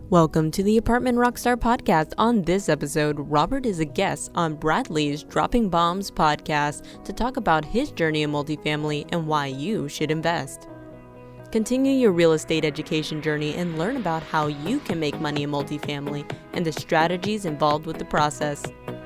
Welcome to the Apartment Rockstar Podcast. On this episode, Robert is a guest on Bradley's Dropping Bombs podcast to talk about his journey in multifamily and why you should invest. Continue your real estate education journey and learn about how you can make money in multifamily and the strategies involved with the process.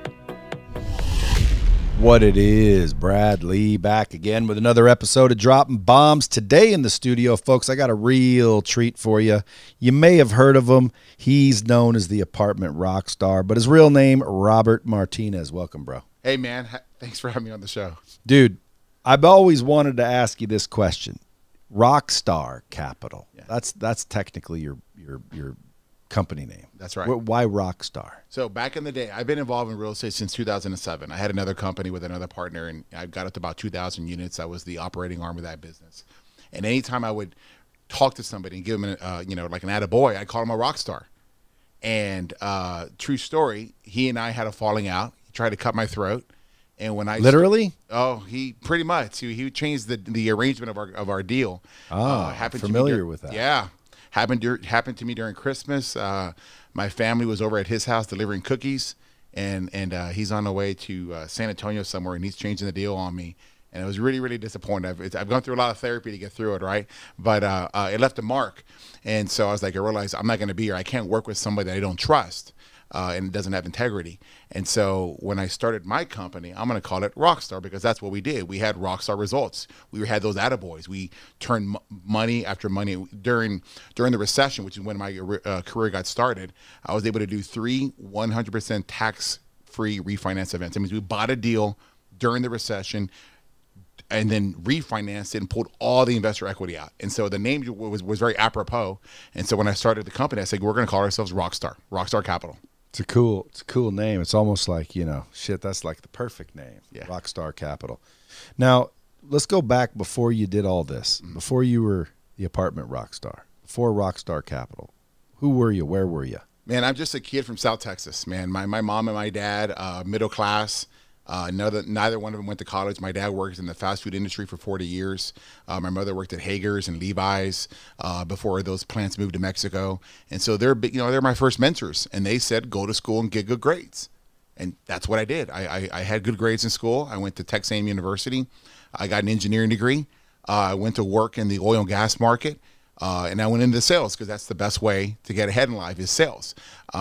What it is, Brad Lee back again with another episode of Dropping Bombs. Today in the studio, folks, I got a real treat for you. You may have heard of him. He's known as the Apartment Rockstar, but his real name, Robert Martinez. Welcome, bro. Hey, man. Thanks for having me on the show. Dude, I've always wanted to ask you this question. Rockstar Capital. Yeah. That's technically your company name. That's right. Why Rockstar? So back in the day, I've been involved in real estate since 2007. I had another company with another partner, and I got up to about 2,000 units. I was the operating arm of that business. And anytime I would talk to somebody and give them, like an attaboy, I'd call him a rock star. And true story, he and I had a falling out. He tried to cut my throat. And when I literally, he pretty much he changed the arrangement of our deal. Familiar with that? Yeah. Happened to me during Christmas. My family was over at his house delivering cookies, and he's on the way to San Antonio somewhere, and he's changing the deal on me. And it was really, really disappointing. I've gone through a lot of therapy to get through it, right? But it left a mark. And so I was like, I realized I'm not going to be here. I can't work with somebody that I don't trust. And doesn't have integrity. And so when I started my company, I'm going to call it Rockstar because that's what we did. We had Rockstar results. We had those attaboys. We turned money after money. During the recession, which is when my career got started, I was able to do 3 100% tax-free refinance events. That means we bought a deal during the recession and then refinanced it and pulled all the investor equity out. And so the name was very apropos. And so when I started the company, I said, we're going to call ourselves Rockstar Capital. It's a cool name. It's almost like, that's like the perfect name. Yeah. Rockstar Capital. Now, let's go back before you did all this, before you were the Apartment Rockstar, before Rockstar Capital. Who were you? Where were you? Man, I'm just a kid from South Texas, man. My mom and my dad, middle class. Neither one of them went to college. My dad worked in the fast food industry for 40 years. My mother worked at Hager's and Levi's before those plants moved to Mexico. And so they're my first mentors. And they said, go to school and get good grades. And that's what I did. I had good grades in school. I went to Texas A&M University. I got an engineering degree. I went to work in the oil and gas market. And I went into sales because that's the best way to get ahead in life is sales.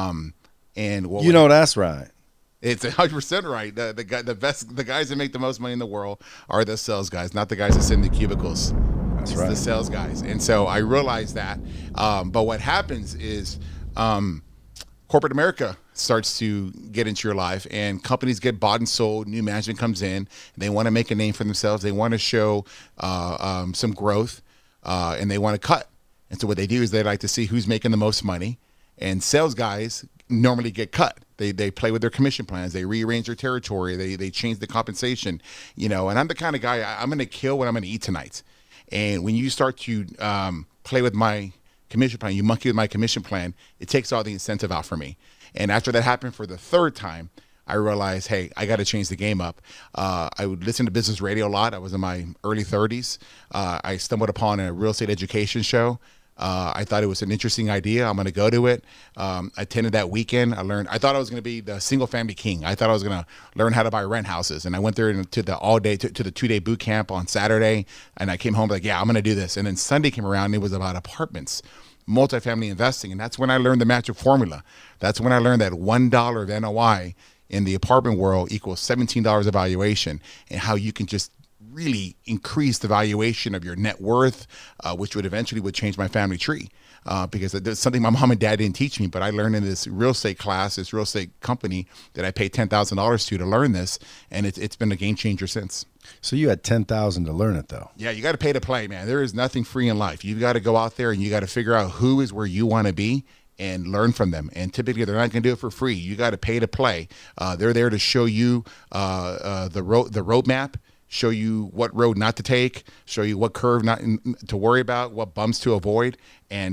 That's right. It's 100% right. The guys that make the most money in the world are the sales guys, not the guys that sit in the cubicles. That's right. The sales guys. And so I realized that. But what happens is corporate America starts to get into your life, and companies get bought and sold. New management comes in. They want to make a name for themselves. They want to show some growth, and they want to cut. And so what they do is they like to see who's making the most money. And sales guys normally get cut. They play with their commission plans. They rearrange their territory. They change the compensation, And I'm the kind of guy, I'm going to kill what I'm going to eat tonight. And when you start to play with my commission plan, you monkey with my commission plan, it takes all the incentive out for me. And after that happened for the third time, I realized, hey, I got to change the game up. I would listen to business radio a lot. I was in my early 30s. I stumbled upon a real estate education show. I thought it was an interesting idea. I'm going to go to it. I attended that weekend. I thought I was going to be the single family king. I thought I was going to learn how to buy rent houses. And I went there to the 2-day boot camp on Saturday. And I came home like, yeah, I'm going to do this. And then Sunday came around and it was about apartments, multifamily investing. And that's when I learned the magic formula. That's when I learned that $1 of NOI in the apartment world equals $17 of valuation, and how you can just really increase the valuation of your net worth, which would eventually change my family tree, because there's something my mom and dad didn't teach me, but I learned in this real estate class, this real estate company that I paid $10,000 to learn this, and it's been a game changer since. So you had $10,000 to learn it, though. Yeah, you got to pay to play, man. There is nothing free in life. You've got to go out there and you got to figure out who is where you want to be and learn from them. And typically they're not going to do it for free. You got to pay to play. They're there to show you the roadmap, show you what road not to take, show you what curve not to worry about, what bumps to avoid, and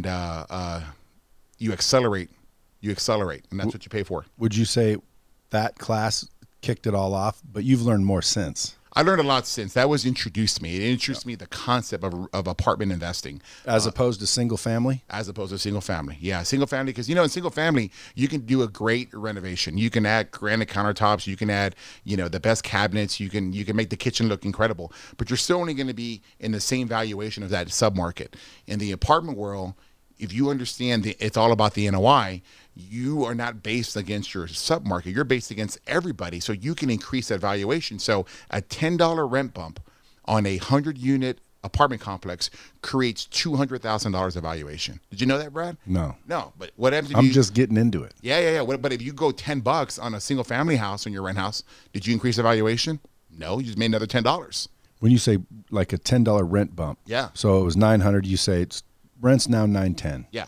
you accelerate, and that's what you pay for. Would you say that class kicked it all off, but you've learned more since? I learned a lot since. That was introduced to me. It introduced me the concept of apartment investing. As opposed to single family? As opposed to single family. Yeah, single family, because, in single family, you can do a great renovation. You can add granite countertops. You can add, the best cabinets. You can make the kitchen look incredible. But you're still only going to be in the same valuation of that submarket. In the apartment world, if you understand it's all about the NOI, you are not based against your submarket. You're based against everybody, so you can increase that valuation. So a $10 rent bump on a 100-unit apartment complex creates $200,000 of valuation. Did you know that, Brad? No. No, but what happens if I'm just getting into it. Yeah. But if you go $10 on a single-family house on your rent house, did you increase the valuation? No, you just made another $10. When you say like a $10 rent bump, yeah. So it was $900. You say it's rent's now $910. Yeah.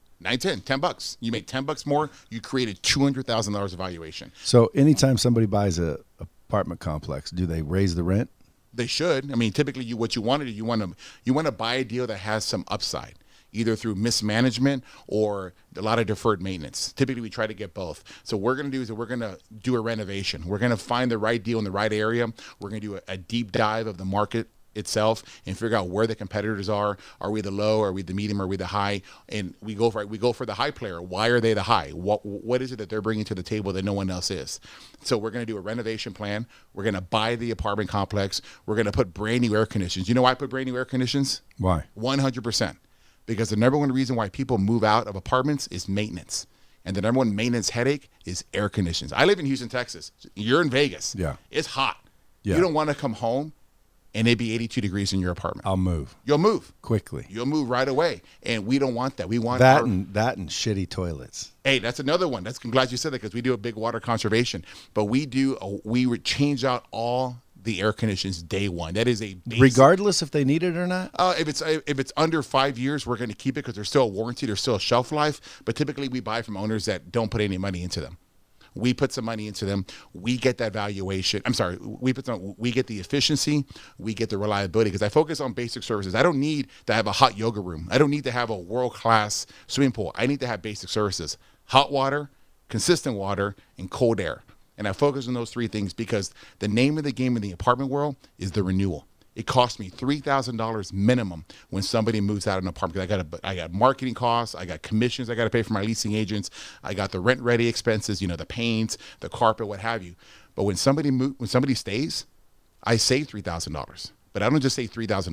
$10. You make $10 more. You created $200,000 of valuation. So anytime somebody buys a apartment complex, do they raise the rent? They should. I mean, typically, what you want to do, you want to buy a deal that has some upside, either through mismanagement or a lot of deferred maintenance. Typically, we try to get both. So what we're going to do is we're going to do a renovation. We're going to find the right deal in the right area. We're going to do a deep dive of the market itself and figure out where the competitors are. Are we the low? Are we the medium? Are we the high? And we go for the high player. Why are they the high? What is it that they're bringing to the table that no one else is? So we're going to do a renovation plan. We're going to buy the apartment complex. We're going to put brand new air conditions. You know why I put brand new air conditions? Why? 100%. Because the number one reason why people move out of apartments is maintenance. And the number one maintenance headache is air conditions. I live in Houston, Texas. You're in Vegas. Yeah. It's hot. Yeah. You don't want to come home and it'd be 82 degrees in your apartment. I'll move. You'll move. Quickly. You'll move right away. And we don't want that. We want that and shitty toilets. Hey, that's another one. I'm glad you said that because we do a big water conservation. But we would change out all the air conditions day one. That is a basic, regardless if they need it or not? If it's under 5 years, we're going to keep it because there's still a warranty. There's still a shelf life. But typically we buy from owners that don't put any money into them. We put some money into them. We get that valuation. I'm sorry. We get the efficiency. We get the reliability because I focus on basic services. I don't need to have a hot yoga room. I don't need to have a world-class swimming pool. I need to have basic services: hot water, consistent water, and cold air. And I focus on those three things because the name of the game in the apartment world is the renewal. It costs me $3,000 minimum when somebody moves out of an apartment. I got marketing costs, I got commissions I got to pay for my leasing agents, I got the rent ready expenses, the paints, the carpet, what have you. But when somebody stays, I save $3,000. But I don't just say $3,000.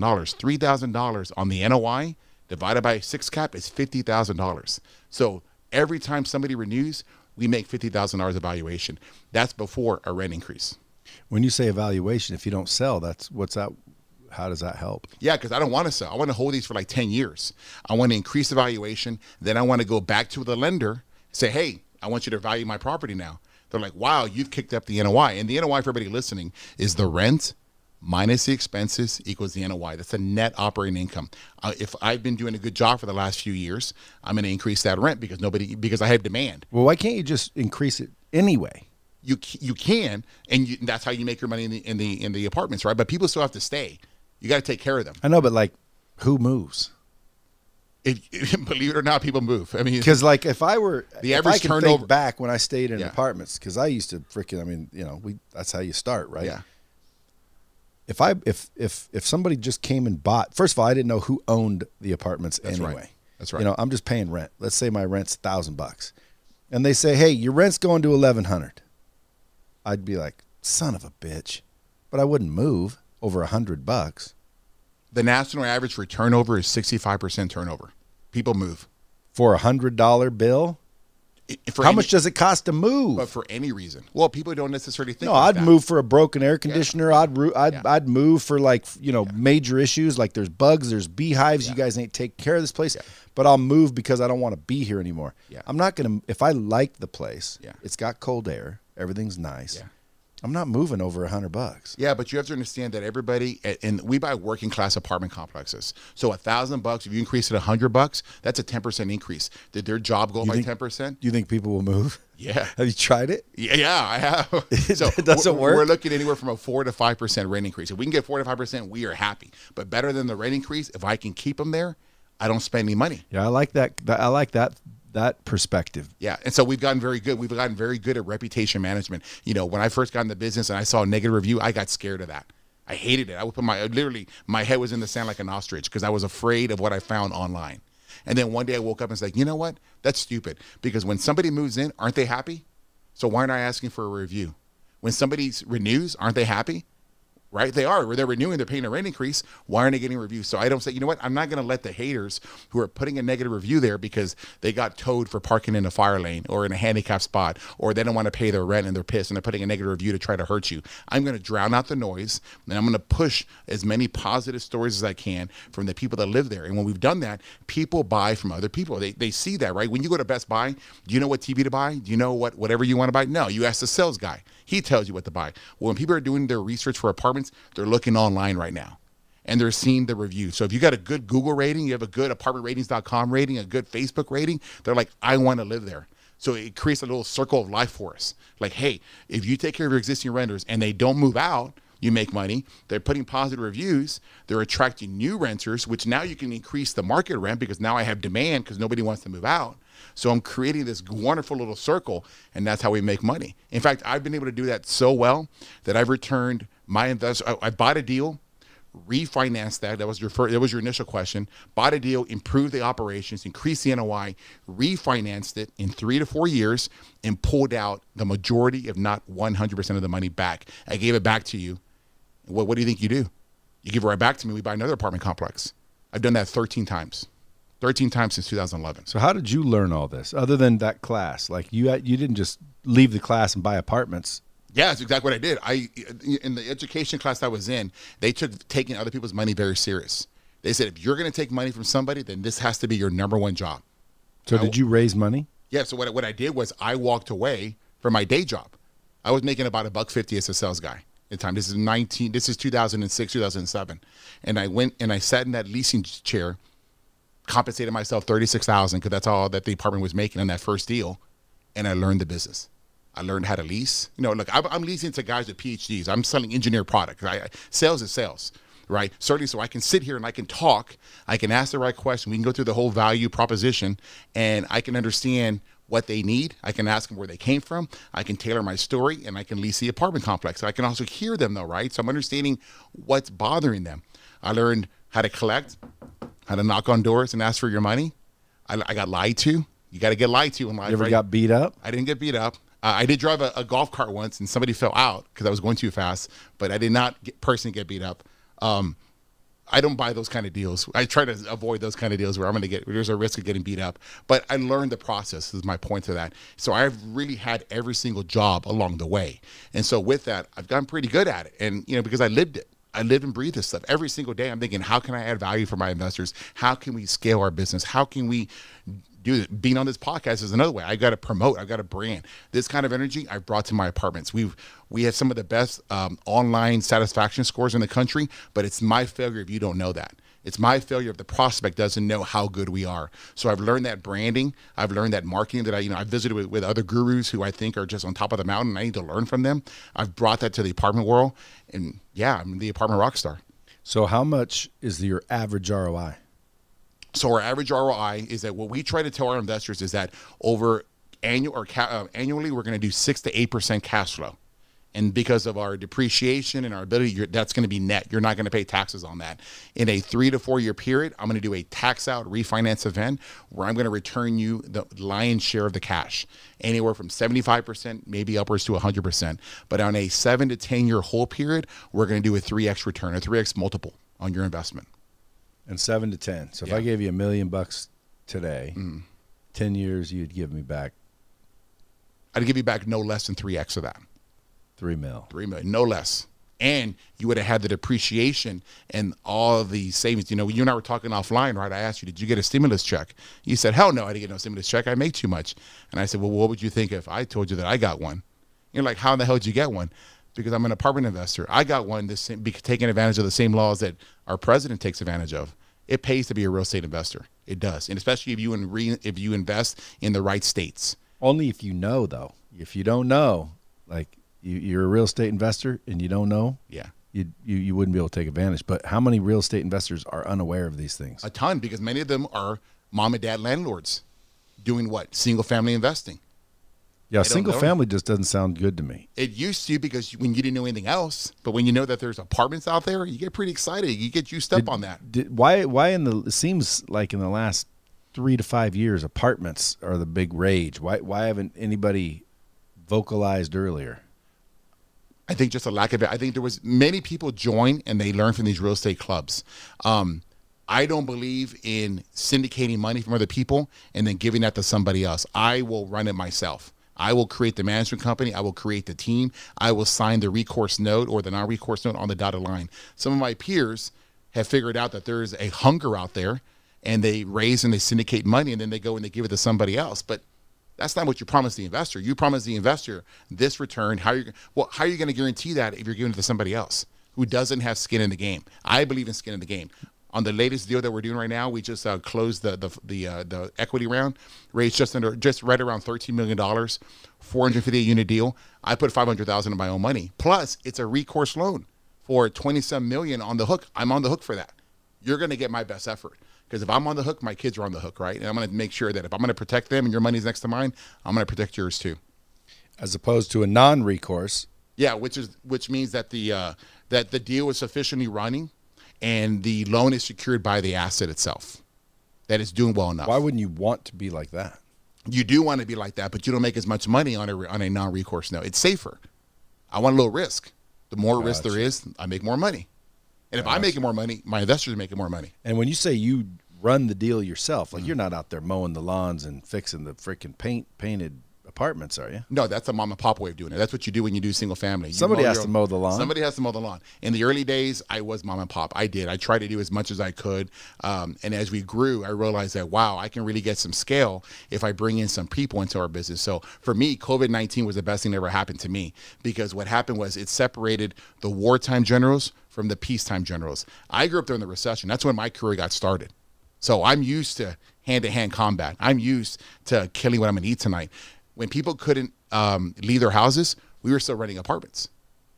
$3,000 on the NOI divided by 6 cap is $50,000. So every time somebody renews, we make $50,000 of valuation. That's before a rent increase. When you say evaluation, if you don't sell, what's that? How does that help? Yeah, because I don't want to sell. I want to hold these for like 10 years. I want to increase the valuation. Then I want to go back to the lender, say, hey, I want you to value my property now. They're like, wow, you've kicked up the NOI. And the NOI for everybody listening is the rent minus the expenses equals the NOI. That's the net operating income. If I've been doing a good job for the last few years, I'm going to increase that rent because I have demand. Well, why can't you just increase it anyway? You can, and that's how you make your money in the apartments, right? But people still have to stay. You got to take care of them. I know, but like, who moves? Believe it or not, people move. I mean, because like if I can turnover think back when I stayed in apartments, because I used to that's how you start, right? Yeah. If somebody just came and bought, first of all, I didn't know who owned the apartments anyway. Right. That's right. I'm just paying rent. Let's say my rent's $1,000, and they say, hey, your rent's going to $1,100. I'd be like, son of a bitch, but I wouldn't move over $100. The national average for turnover is 65% turnover. People move for a $100 bill. How much does it cost to move? But for any reason. Well, people don't necessarily think. No, I'd move for a broken air conditioner. Yeah. I'd move for major issues like there's bugs, there's beehives. Yeah. You guys ain't taking care of this place. Yeah. But I'll move because I don't want to be here anymore. Yeah. I'm not gonna. If I like the place, it's got cold air, everything's nice. Yeah. I'm not moving over $100. Yeah, but you have to understand that everybody, and we buy working class apartment complexes. So $1,000, if you increase it $100, that's a 10% increase. Did their job go by 10%? Do you think people will move? Yeah. Have you tried it? Yeah, I have. So it doesn't work. We're looking anywhere from a 4 to 5% rent increase. If we can get 4 to 5%, we are happy. But better than the rent increase, if I can keep them there, I don't spend any money. Yeah, I like that. I like that perspective. Yeah. And so we've gotten very good. We've gotten very good at reputation management. When I first got in the business and I saw a negative review, I got scared of that. I hated it. I would put my head was in the sand like an ostrich because I was afraid of what I found online. And then one day I woke up and was like, you know what? That's stupid. Because when somebody moves in, aren't they happy? So why aren't I asking for a review? When somebody renews, aren't they happy? Right? They are. They're renewing. They're paying a rent increase. Why aren't they getting reviews? So I don't say, you know what? I'm not going to let the haters who are putting a negative review there because they got towed for parking in a fire lane or in a handicapped spot, or they don't want to pay their rent and they're pissed and they're putting a negative review to try to hurt you. I'm going to drown out the noise, and I'm going to push as many positive stories as I can from the people that live there. And when we've done that, people buy from other people. They see that, right? When you go to Best Buy, do you know what TV to buy? Do you know whatever you want to buy? No, you ask the sales guy. He tells you what to buy. Well, when people are doing their research for apartments, they're looking online right now and they're seeing the reviews. So if you got a good Google rating, you have a good apartmentratings.com rating, a good Facebook rating, they're like, I want to live there. So it creates a little circle of life for us. Like, hey, if you take care of your existing renters and they don't move out, you make money. They're putting positive reviews. They're attracting new renters, which now you can increase the market rent because now I have demand because nobody wants to move out. So I'm creating this wonderful little circle, and that's how we make money. In fact, I've been able to do that so well that I've returned my investment. I bought a deal, refinanced that. That was your initial question. Bought a deal, improved the operations, increased the NOI, refinanced it in 3 to 4 years, and pulled out the majority, if not 100% of the money back. I gave it back to you. What do you think you do? You give it right back to me. We buy another apartment complex. I've done that 13 times. 13 times since 2011. So how did you learn all this other than that class? Like you didn't just leave the class and buy apartments. Yeah, that's exactly what I did. In the education class I was in, they took taking other people's money very serious. They said, if you're going to take money from somebody, then this has to be your number one job. So did you raise money? Yeah. So what I did was I walked away from my day job. I was making about $1.50 as a sales guy at the time. This is 2006, 2007. And I went and I sat in that leasing chair, compensated myself $36,000 because that's all that the apartment was making on that first deal, and I learned the business. I learned how to lease. Look, I'm leasing to guys with PhDs. I'm selling engineered products. Sales is sales, right? Certainly, so I can sit here and I can talk. I can ask the right question. We can go through the whole value proposition, and I can understand what they need. I can ask them where they came from. I can tailor my story, and I can lease the apartment complex. I can also hear them, though, right? So I'm understanding what's bothering them. I learned how to collect, how to knock on doors and ask for your money. I got lied to. You got to get lied to in life. You ever got beat up? I didn't get beat up. I did drive a golf cart once, and somebody fell out because I was going too fast, but I did not personally get beat up. I don't buy those kind of deals. I try to avoid those kind of deals where there's a risk of getting beat up. But I learned the process is my point to that. So I've really had every single job along the way. And so with that, I've gotten pretty good at it. And, because I lived it. I live and breathe this stuff every single day. I'm thinking, how can I add value for my investors? How can we scale our business? How can we do it? Being on this podcast is another way. I got to promote. I got to brand. This kind of energy I've brought to my apartments. We have some of the best online satisfaction scores in the country, but it's my failure if you don't know that. It's my failure if the prospect doesn't know how good we are. So I've learned that branding. I've learned that marketing that I've visited with other gurus who I think are just on top of the mountain, and I need to learn from them. I've brought that to the apartment world, and yeah, I'm the apartment rock star. So how much is your average ROI? So our average ROI is that what we try to tell our investors is that over annually, we're going to do 6 to 8% cash flow. And because of our depreciation and our ability, that's going to be net. You're not going to pay taxes on that. In a 3 to 4 year period, I'm going to do a tax out refinance event where I'm going to return you the lion's share of the cash, anywhere from 75%, maybe upwards to 100%. But on a 7 to 10 year hold period, we're going to do a 3x return, a 3x multiple on your investment. And 7 to 10. So if I gave you $1 million today, 10 years, you'd give me back. I'd give you back no less than 3x of that. $3 million. $3 million, no less. And you would have had the depreciation and all of the savings. You and I were talking offline, right? I asked you, did you get a stimulus check? You said, hell no, I didn't get no stimulus check. I make too much. And I said, well, what would you think if I told you that I got one? You're like, how in the hell did you get one? Because I'm an apartment investor. I got one taking advantage of the same laws that our president takes advantage of. It pays to be a real estate investor. It does. And especially if you invest in the right states. Only if you know, though. If you don't know, like, you're a real estate investor and you don't know, you wouldn't be able to take advantage. But how many real estate investors are unaware of these things? A ton, because many of them are mom and dad landlords doing what? Single family investing. Yeah, They don't single know. family just doesn't sound good to me. It used to, because when you didn't know anything else, but when you know that there's apartments out there, you get pretty excited. You get juiced up on that. Why it seems like in the last 3 to 5 years, apartments are the big rage. Why haven't anybody vocalized earlier? I think just a lack of it. I think there was many people join and they learn from these real estate clubs. I don't believe in syndicating money from other people and then giving that to somebody else. I will run it myself. I will create the management company. I will create the team. I will sign the recourse note or the non-recourse note on the dotted line. Some of my peers have figured out that there's a hunger out there, and they raise and they syndicate money, and then they go and they give it to somebody else. But that's not what you promise the investor. You promise the investor this return. How are you going to guarantee that if you're giving it to somebody else who doesn't have skin in the game? I believe in skin in the game. On the latest deal that we're doing right now, we just closed the equity round, raised just right around $13 million, 450 unit deal. I put $500,000 of my own money. Plus, it's a recourse loan for $27 million on the hook. I'm on the hook for that. You're going to get my best effort, because if I'm on the hook, my kids are on the hook, right? And I'm going to make sure that if I'm going to protect them and your money's next to mine, I'm going to protect yours too. As opposed to a non-recourse. Yeah, which means that the deal is sufficiently running, and the loan is secured by the asset itself, that it's doing well enough. Why wouldn't you want to be like that? You do want to be like that, but you don't make as much money on a non-recourse note. It's safer. I want a little risk. The more risk there is, I make more money. And if I'm making more money, my investors are making more money. And when you say you run the deal yourself, like you're not out there mowing the lawns and fixing the freaking painted apartments, are you? No, that's a mom and pop way of doing it. That's what you do when you do single family. Somebody has to mow the lawn. Somebody has to mow the lawn. In the early days, I was mom and pop. I did. I tried to do as much as I could. And as we grew, I realized that, wow, I can really get some scale if I bring in some people into our business. So for me, COVID-19 was the best thing that ever happened to me, because what happened was it separated the wartime generals from the peacetime generals. I grew up during the recession. That's when my career got started. So I'm used to hand-to-hand combat. I'm used to killing what I'm going to eat tonight. When people couldn't leave their houses, we were still renting apartments.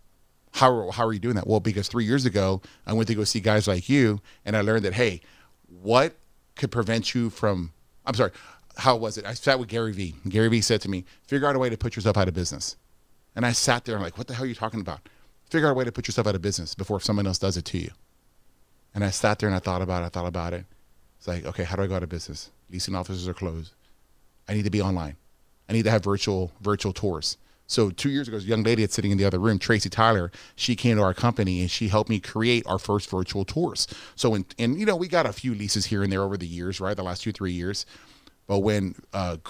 How are you doing that? Well, because 3 years ago, I went to go see guys like you, and I learned that, hey, what could prevent you from, I'm sorry, how was it? I sat with Gary Vee. Gary Vee said to me, figure out a way to put yourself out of business. And I sat there and I'm like, what the hell are you talking about? Figure out a way to put yourself out of business before someone else does it to you. And I sat there and I thought about it. It's like, okay, how do I go out of business? Leasing offices are closed. I need to be online. I need to have virtual tours. So 2 years ago, a young lady that's sitting in the other room, Tracy Tyler, she came to our company and she helped me create our first virtual tours. So, and you know, we got a few leases here and there over the years, right? The last 2-3 years. But when the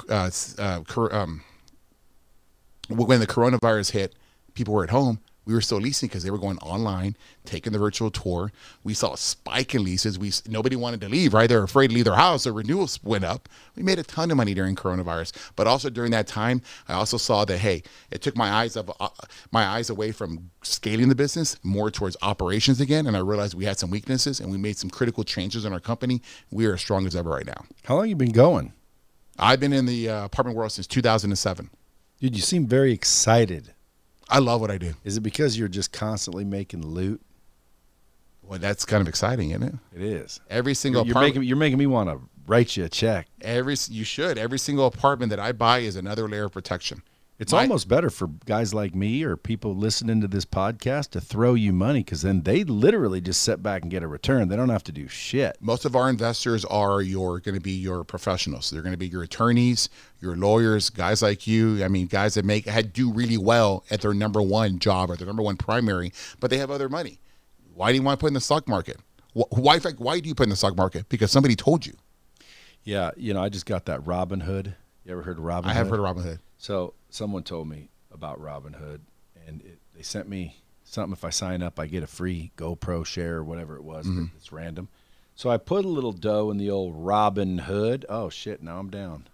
coronavirus hit, people were at home. We were still leasing because they were going online, taking the virtual tour. We saw a spike in leases. Nobody wanted to leave, right? They were afraid to leave their house, so renewals went up. We made a ton of money during coronavirus. But also during that time, I also saw that, hey, it took my eyes away from scaling the business more towards operations again, and I realized we had some weaknesses, and we made some critical changes in our company. We are as strong as ever right now. How long have you been going? I've been in the apartment world since 2007. Dude, you seem very excited. I love what I do. Is it because you're just constantly making loot? Well, that's kind of exciting, isn't it? It is. Every single You're making me want to write you a check. You should. Every single apartment that I buy is another layer of protection. It's almost better for guys like me or people listening to this podcast to throw you money, because then they literally just sit back and get a return. They don't have to do shit. Most of our investors are going to be your professionals. They're going to be your attorneys, your lawyers, guys like you. I mean, guys that do really well at their number one job or their number one primary, but they have other money. Why do you want to put in the stock market? Why do you put in the stock market? Because somebody told you. Yeah, I just got that Robinhood. You ever heard of Robinhood? I have heard of Robinhood. So someone told me about Robinhood, and they sent me something. If I sign up, I get a free GoPro share or whatever it was. Mm-hmm. It's random. So I put a little dough in the old Robinhood. Oh, shit, now I'm down.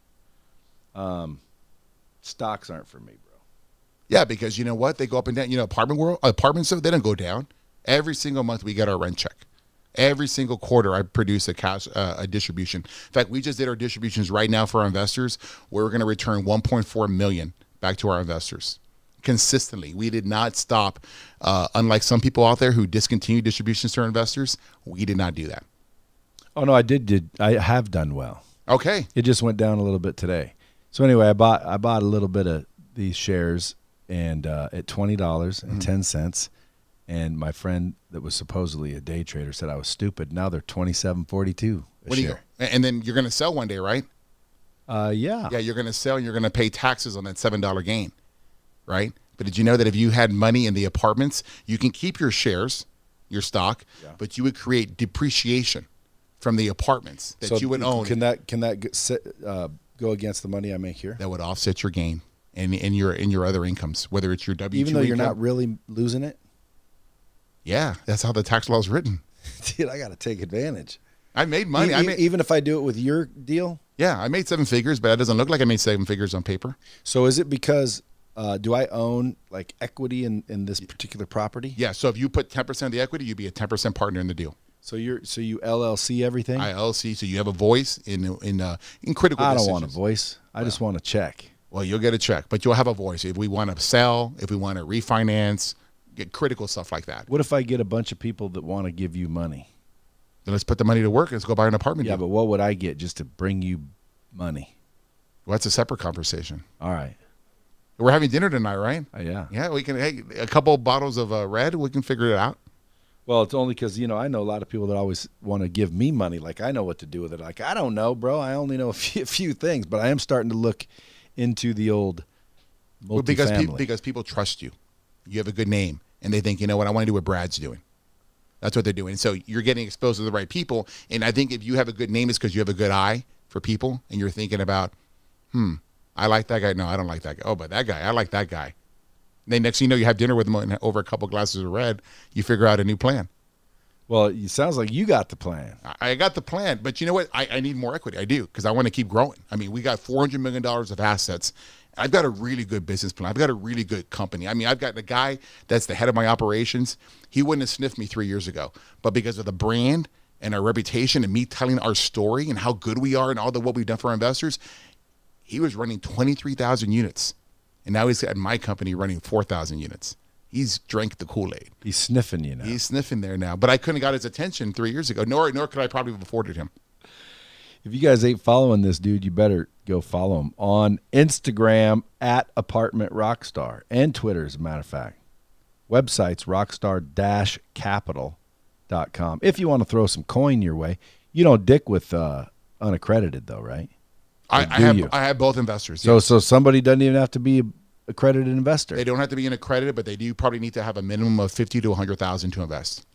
Stocks aren't for me, bro. Yeah, because you know what? They go up and down. Apartments, they don't go down. Every single month we get our rent check. Every single quarter, I produce a distribution. In fact, we just did our distributions right now for our investors, where we're going to return $1.4 million back to our investors consistently. We did not stop. Unlike some people out there who discontinue distributions to our investors, we did not do that. Oh no, I did. I have done well. Okay, it just went down a little bit today. So anyway, I bought a little bit of these shares and at $20.10. And my friend that was supposedly a day trader said I was stupid. Now they're $27.42 a share. And then you're going to sell one day, right? Yeah. Yeah, you're going to sell and you're going to pay taxes on that $7 gain, right? But did you know that if you had money in the apartments, you can keep your shares, your stock, but you would create depreciation from the apartments that you would own. Can that go against the money I make here? That would offset your gain and in your other incomes, whether it's your W-2 Even though you're income. not really losing it? Yeah, that's how the tax law is written. Dude, I got to take advantage. I made money. Even if I do it with your deal? Yeah, I made 7 figures, but it doesn't look like I made 7 figures on paper. So is it because do I own like equity in this particular property? Yeah, so if you put 10% of the equity, you'd be a 10% partner in the deal. So you LLC everything? ILC, so you have a voice in critical I don't decisions. want a voice. I just want a check. Well, you'll get a check, but you'll have a voice. If we want to sell, if we want to refinance, get critical stuff like that. What if I get a bunch of people that want to give you money? Then let's put the money to work. Let's go buy an apartment. Yeah, deal. but what would I get just to bring you money? Well, that's a separate conversation. All right. We're having dinner tonight, right? Yeah. Yeah, we can. Hey, a couple bottles of red. We can figure it out. Well, it's only because, I know a lot of people that always want to give me money. Like, I know what to do with it. Like, I don't know, bro. I only know a few things, but I am starting to look into the old multifamily. Well, because people trust you. You have a good name, and they think, you know what, I want to do what Brad's doing. That's what they're doing. So you're getting exposed to the right people, and I think if you have a good name, it's because you have a good eye for people, and you're thinking about, I like that guy. No, I don't like that guy. Oh, but that guy, I like that guy. Then next thing you know, you have dinner with them and over a couple glasses of red, you figure out a new plan. Well, it sounds like you got the plan. I got the plan, but you know what? I need more equity. I do, because I want to keep growing. I mean, we got $400 million of assets. I've got a really good business plan. I've got a really good company. I mean, I've got the guy that's the head of my operations. He wouldn't have sniffed me 3 years ago, but because of the brand and our reputation and me telling our story and how good we are and all what we've done for our investors, he was running 23,000 units. And now he's at my company running 4,000 units. He's drank the Kool-Aid. He's sniffing you now. He's sniffing there now. But I couldn't have got his attention 3 years ago, nor could I probably have afforded him. If you guys ain't following this dude, you better go follow him on Instagram at Apartment Rockstar and Twitter, as a matter of fact. Website's rockstar-capital.com. If you want to throw some coin your way. You don't dick with unaccredited, though, right? I have both investors. So Yes. so somebody doesn't even have to be an accredited investor. They don't have to be an accredited, but they do probably need to have a minimum of $50,000 to $100,000 to invest.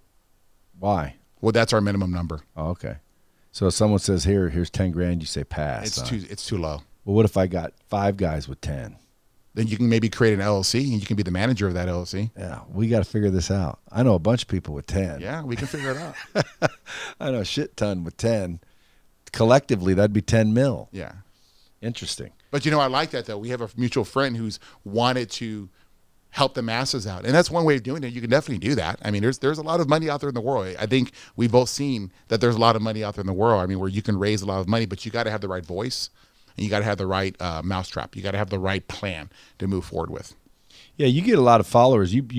Why? Well, that's our minimum number. Oh, okay. So if someone says, here's 10 grand, you say pass. It's too low. Well, what if I got 5 guys with 10? Then you can maybe create an LLC, and you can be the manager of that LLC. Yeah, we got to figure this out. I know a bunch of people with 10. Yeah, we can figure it out. I know a shit ton with 10. Collectively, that'd be 10 mil. Yeah. Interesting. But, I like that, though. We have a mutual friend who's wanted to help the masses out. And that's one way of doing it. You can definitely do that. I mean, there's a lot of money out there in the world. I think we've both seen that there's a lot of money out there in the world. I mean, where you can raise a lot of money, but you got to have the right voice, and you got to have the right mousetrap. You got to have the right plan to move forward with. Yeah, you get a lot of followers. You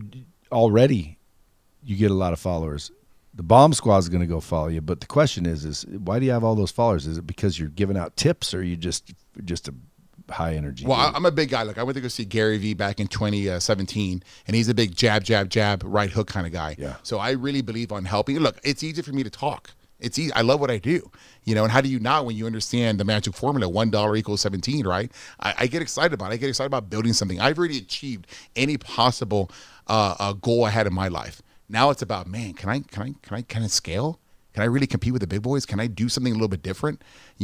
already get a lot of followers. The Bomb Squad is going to go follow you, but the question is why do you have all those followers? Is it because you're giving out tips, or are you just a high energy? Well, I'm a big guy. Look, I went to go see Gary Vee back in 2017, and he's a big jab, jab, jab, right hook kind of guy. Yeah. So I really believe on helping. Look, it's easy for me to talk. It's easy. I love what I do, and how do you not when you understand the magic formula, $1 equals 17, right? I get excited about it. I get excited about building something. I've already achieved any possible goal I had in my life. Now it's about, man, can I scale? Can I really compete with the big boys? Can I do something a little bit different?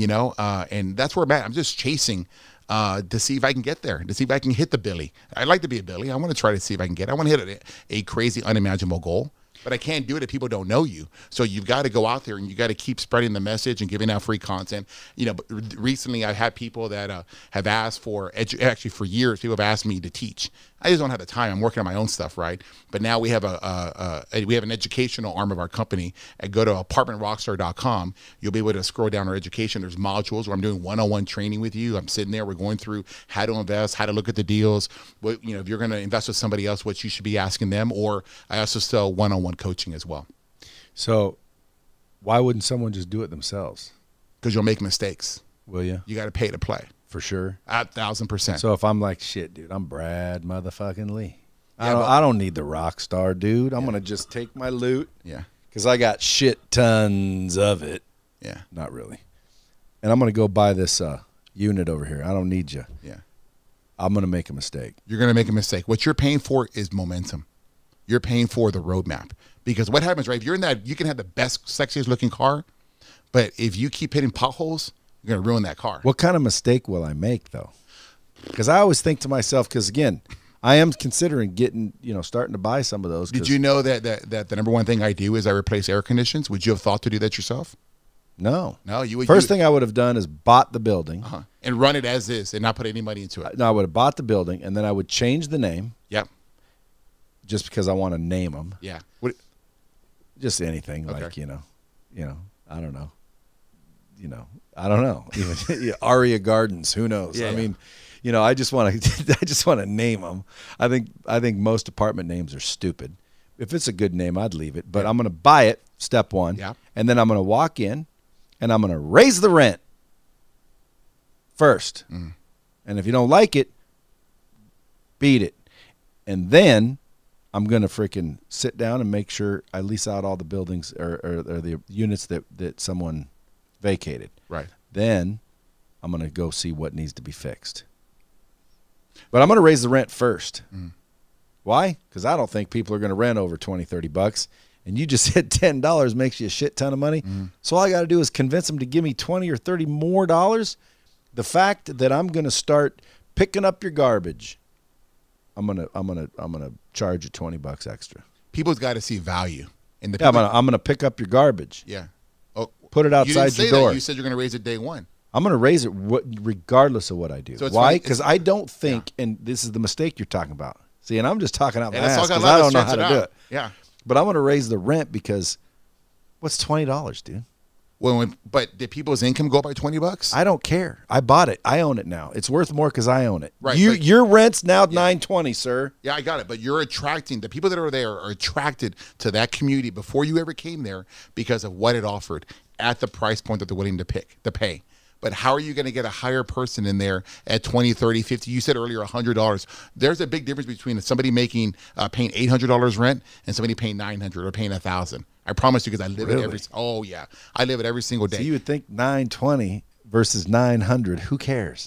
And that's where I'm at. I'm just chasing to see if I can get there, to see if I can hit the Billy. I'd like to be a Billy. I want to try to see if I can get it. I want to hit a crazy, unimaginable goal. But I can't do it if people don't know you. So you've got to go out there and you got to keep spreading the message and giving out free content. But recently I've had people that have asked for, actually for years, people have asked me to teach. I just don't have the time. I'm working on my own stuff, right? But now we have an educational arm of our company. Go to apartmentrockstar.com. You'll be able to scroll down our education. There's modules where I'm doing one-on-one training with you. I'm sitting there. We're going through how to invest, how to look at the deals. What, if you're going to invest with somebody else, what you should be asking them. Or I also sell one-on-one coaching as well. So why wouldn't someone just do it themselves? Because you'll make mistakes. Will you? You got to pay to play. For sure. 1,000%. So if I'm like, shit, dude, I'm Brad motherfucking Lee. Yeah, I don't need the rock star, dude. I'm going to just take my loot. Yeah. Because I got shit tons of it. Yeah. Not really. And I'm going to go buy this unit over here. I don't need you. Yeah. I'm going to make a mistake. You're going to make a mistake. What you're paying for is momentum. You're paying for the roadmap. Because what happens, right? If you're in that, you can have the best, sexiest looking car, but if you keep hitting potholes, you're going to ruin that car. What kind of mistake will I make, though? Because I always think to myself, because, again, I am considering getting, starting to buy some of those. Did you know that the number one thing I do is I replace air conditions? Would you have thought to do that yourself? No. No, you would. First thing I would have done is bought the building. And run it as is and not put any money into it. No, I would have bought the building, and then I would change the name. Yep. Just because I want to name them. Yeah. Just anything, Okay. like, I don't know. I don't know. Even Aria Gardens, who knows? Yeah, I mean, I just want to name them. I think most apartment names are stupid. If it's a good name, I'd leave it. But I'm going to buy it, step one. Yeah. And then I'm going to walk in, and I'm going to raise the rent first. And if you don't like it, beat it. And then I'm going to freaking sit down and make sure I lease out all the buildings or the units that someone vacated. Right. Then I'm going to go see what needs to be fixed. But I'm going to raise the rent first. Why? Because I don't think people are going to rent over $20, $30. And you just hit $10 makes you a shit ton of money. So all I got to do is convince them to give me $20 or $30 more dollars. The fact that I'm going to start picking up your garbage, I'm gonna charge you $20 extra. People's got to see value in the. Yeah, I'm gonna pick up your garbage. Yeah. Oh, Put it outside you didn't say your door. That. You said you're going to raise it day one. I'm going to raise it regardless of what I do. So it's why? funny, Because I don't think, and this is the mistake you're talking about. See, and I'm just talking out my let's ass talk out because loud. I don't know Let's how to stretch do it it. Yeah. But I'm going to raise the rent because what's $20, dude? But did people's income go up by $20? I don't care. I bought it. I own it now. It's worth more because I own it. Right, Your rent's now $920, sir. Yeah, I got it. But you're attracting the people that are there are attracted to that community before you ever came there because of what it offered at the price point that they're willing to pay. But how are you going to get a higher person in there at 20, 30, 50? You said earlier $100. There's a big difference between somebody paying $800 rent and somebody paying $900 or paying $1,000. I promise you, because I live it every. Oh yeah, I live it every single day. So you would think $920 versus $900. Who cares?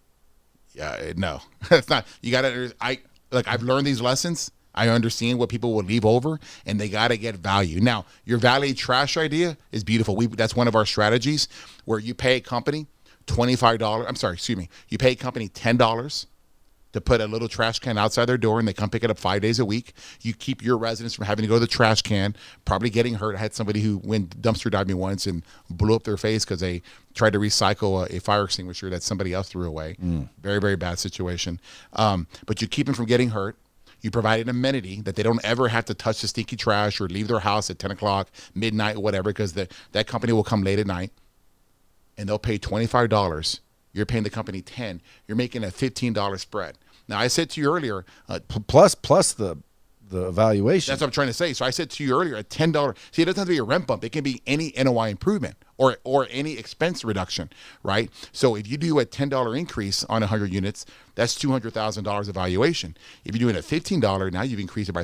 Yeah, no, it's not. You got to. I've learned these lessons. I understand what people will leave over, and they got to get value. Now, your valet trash idea is beautiful. That's one of our strategies where you pay a company $25. I'm sorry, excuse me. You pay a company $10 to put a little trash can outside their door, and they come pick it up 5 days a week. You keep your residents from having to go to the trash can, probably getting hurt. I had somebody who went dumpster diving once and blew up their face because they tried to recycle a fire extinguisher that somebody else threw away. Very, very bad situation. But you keep them from getting hurt. You provide an amenity that they don't ever have to touch the stinky trash or leave their house at 10 o'clock, midnight, whatever, because that company will come late at night, and they'll pay $25. You're paying the company $10. You're making a $15 spread. Now, I said to you earlier, Plus the evaluation. that's what I'm trying to say. So I said to you earlier, a $10. See, it doesn't have to be a rent bump. It can be any NOI improvement or any expense reduction, right? So if you do a $10 increase on 100 units, that's $200,000 evaluation. If you're doing a $15, now you've increased it by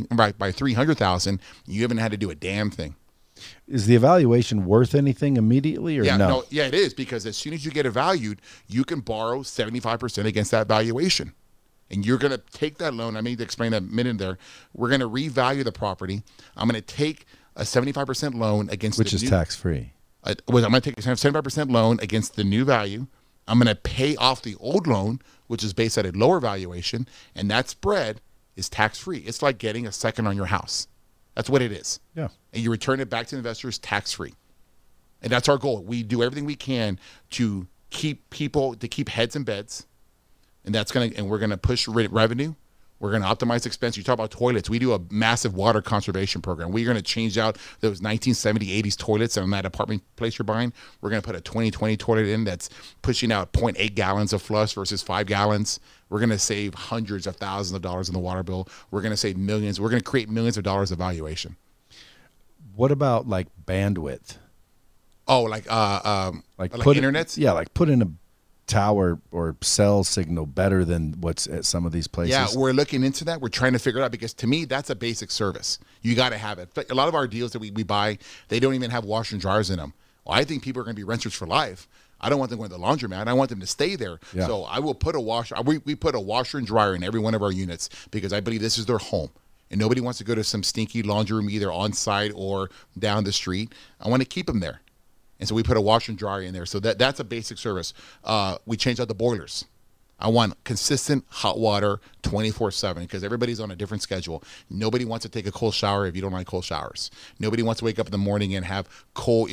$300,000. You haven't had to do a damn thing. Is the evaluation worth anything immediately or no? Yeah, it is, because as soon as you get it valued, you can borrow 75% against that valuation. And you're going to take that loan. I need to explain that a minute there. We're going to revalue the property. I'm going to take a 75% loan against Which is tax-free. I'm going to take a 75% loan against the new value. I'm going to pay off the old loan, which is based at a lower valuation, and that spread is tax-free. It's like getting a second on your house. That's what it is. Yeah. And you return it back to investors tax-free. And that's our goal. We do everything we can to keep heads in beds. And we're going to push revenue. We're going to optimize expense. You talk about toilets. We do a massive water conservation program. We're going to change out those 1970s, 80s toilets on that apartment place you're buying. We're going to put a 2020 toilet in that's pushing out 0.8 gallons of flush versus 5 gallons. We're going to save hundreds of thousands of dollars in the water bill. We're going to save millions. We're going to create millions of dollars of valuation. What about like bandwidth? Oh, like put internets? Yeah, like put in tower or cell signal better than what's at some of these places? Yeah, we're looking into that. We're trying to figure it out because to me, that's a basic service. You got to have it. But a lot of our deals that we buy, they don't even have washer and dryers in them. Well, I think people are going to be renters for life. I don't want them going to the laundromat. I want them to stay there. Yeah. So I will put a washer. We put a washer and dryer in every one of our units because I believe this is their home. And nobody wants to go to some stinky laundry room either on site or down the street. I want to keep them there. And so we put a washer and dryer in there. So that's a basic service. We change out the boilers. I want consistent hot water 24/7 because everybody's on a different schedule. Nobody wants to take a cold shower if you don't like cold showers. Nobody wants to wake up in the morning and have cold.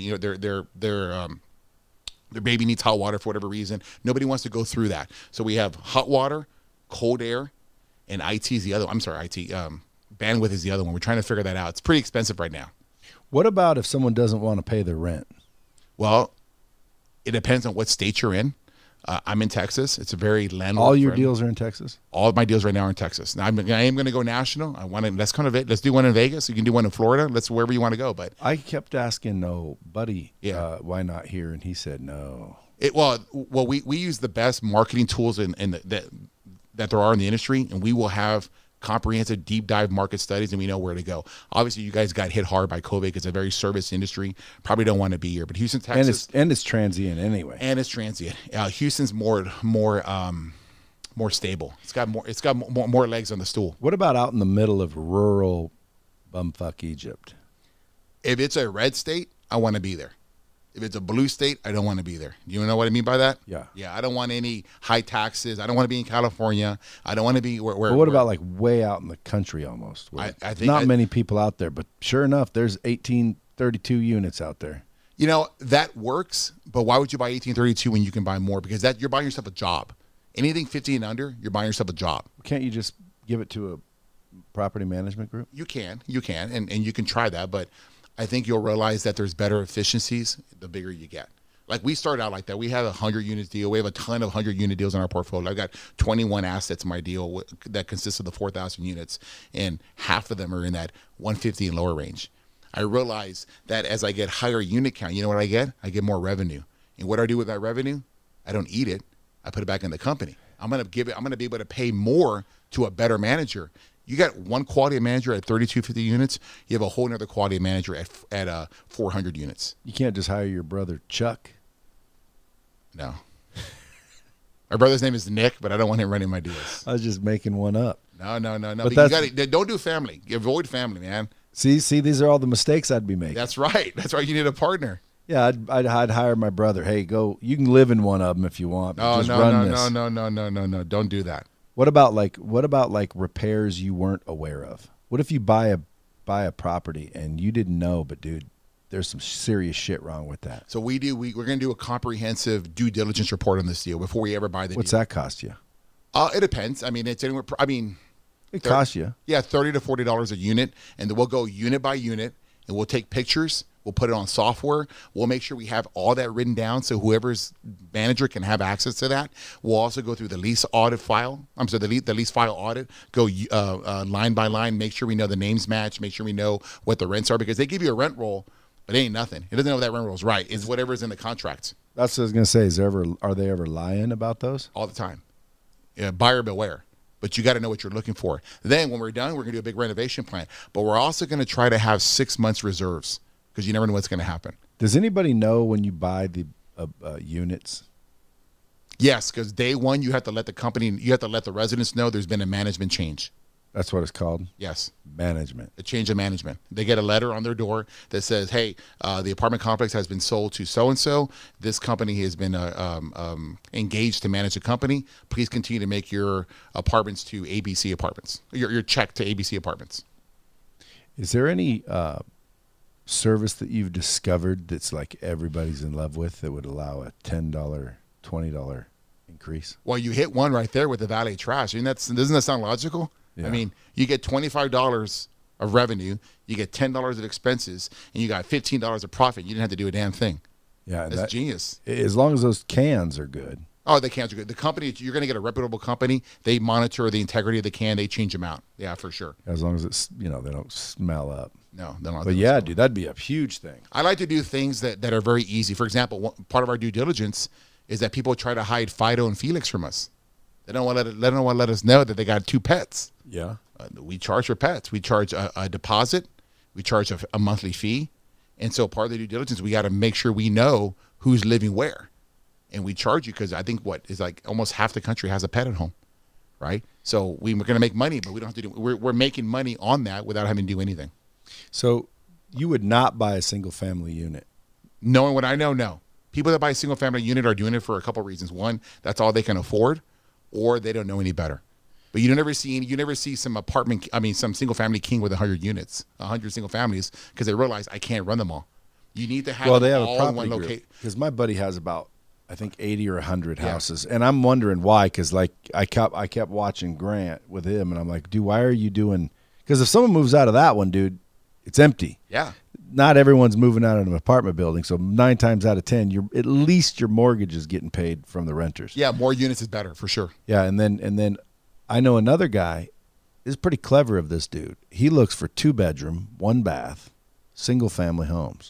Their baby needs hot water for whatever reason. Nobody wants to go through that. So we have hot water, cold air, and IT is the other. I'm sorry, IT. Bandwidth is the other one. We're trying to figure that out. It's pretty expensive right now. What about if someone doesn't want to pay their rent? Well, it depends on what state you're in. I'm in Texas. It's a very landlord. All your deals are in Texas? All of my deals right now are in Texas. Now, I am going to go national. That's kind of it. Let's do one in Vegas. You can do one in Florida. Let's wherever you want to go. But I kept asking, buddy, why not here? And he said no. We use the best marketing tools that there are in the industry, and we will have comprehensive deep dive market studies, and we know where to go. Obviously, you guys got hit hard by COVID. It's a very service industry. Probably don't want to be here. But Houston, Texas, and it's transient anyway. And it's transient. Houston's more stable. It's got more legs on the stool. What about out in the middle of rural bumfuck Egypt? If it's a red state, I want to be there. If it's a blue state, I don't want to be there. You know what I mean by that? Yeah. Yeah, I don't want any high taxes. I don't want to be in California. I don't want to be where. But what about like way out in the country almost? I think not many people out there, but sure enough, there's 1832 units out there. You know, that works, but why would you buy 1832 when you can buy more? Because you're buying yourself a job. Anything 50 and under, you're buying yourself a job. Can't you just give it to a property management group? You can, and you can try that, but I think you'll realize that there's better efficiencies the bigger you get. Like we started out like that. We had a 100-unit deal. We have a ton of 100-unit deals in our portfolio. I've got 21 assets in my deal that consists of the 4,000 units, and half of them are in that 150 and lower range. I realize that as I get higher unit count, you know what I get? I get more revenue. And what do I do with that revenue? I don't eat it. I put it back in the company. I'm going to be able to pay more to a better manager. You got one quality manager at 3,250 units. You have a whole nother quality manager at 400 units. You can't just hire your brother Chuck. No. My brother's name is Nick, but I don't want him running my deals. I was just making one up. No. But don't do family. Avoid family, man. See, these are all the mistakes I'd be making. That's right. That's why you need a partner. Yeah, I'd hire my brother. Hey, go. You can live in one of them if you want. No. Don't do that. What about like repairs you weren't aware of? What if you buy a property and you didn't know, but dude, there's some serious shit wrong with that. So we're going to do a comprehensive due diligence report on this deal before we ever buy the deal. What's that cost you? It depends. I mean, it's anywhere. It costs you. Yeah, $30 to $40 a unit, and then we'll go unit by unit, and we'll take pictures. We'll put it on software. We'll make sure we have all that written down so whoever's manager can have access to that. We'll also go through the lease audit file. I'm sorry, the lease file audit. Go line by line. Make sure we know the names match. Make sure we know what the rents are because they give you a rent roll, but it ain't nothing. It doesn't know if that rent roll is right. It's whatever's in the contract. That's what I was gonna say. Are they ever lying about those? All the time. Yeah, buyer beware. But you got to know what you're looking for. Then when we're done, we're going to do a big renovation plan. But we're also going to try to have 6 months reserves because you never know what's going to happen. Does anybody know when you buy the units? Yes, because day one, you have to let the residents know there's been a management change. That's what it's called? Yes. Management. A change of management. They get a letter on their door that says, hey, the apartment complex has been sold to so-and-so. This company has been engaged to manage the company. Please continue to make your apartments to ABC Apartments, your check to ABC Apartments. Is there any service that you've discovered that's like everybody's in love with that would allow a $10, $20 increase? Well, you hit one right there with the valet trash. I mean, doesn't that sound logical? Yeah. I mean, you get $25 of revenue, you get $10 of expenses, and you got $15 of profit. You didn't have to do a damn thing. Yeah, that's genius. As long as those cans are good. Oh, the cans are good. The company, you're going to get a reputable company. They monitor the integrity of the can. They change them out. Yeah, for sure. As long as it's they don't smell up. No, they don't. But yeah, dude, that'd be a huge thing. I like to do things that are very easy. For example, part of our due diligence is that people try to hide Fido and Felix from us. They don't want to let us know that they got 2 pets. Yeah. We charge for pets. We charge a deposit. We charge a monthly fee. And so part of the due diligence, we got to make sure we know who's living where. And we charge you because I think is like almost half the country has a pet at home, right? So we're going to make money, but we don't have to do. We're making money on that without having to do anything. So you would not buy a single family unit. Knowing what I know, no. People that buy a single family unit are doing it for a couple of reasons. One, that's all they can afford, or they don't know any better. But you never see some some single family king with 100 units, 100 single families, because they realize I can't run them all. You need to have they have all a property in one group. location. Because my buddy has about, I think, 80 or 100 houses, and I'm wondering why. Because like I kept watching Grant with him, and I'm like, dude, why are you doing? Because if someone moves out of that one, dude, it's empty. Yeah. Not everyone's moving out of an apartment building, so 9 times out of 10, at least your mortgage is getting paid from the renters. Yeah, more units is better for sure. Yeah, and then I know another guy is pretty clever of this dude. He looks for 2-bedroom, 1-bath, single family homes.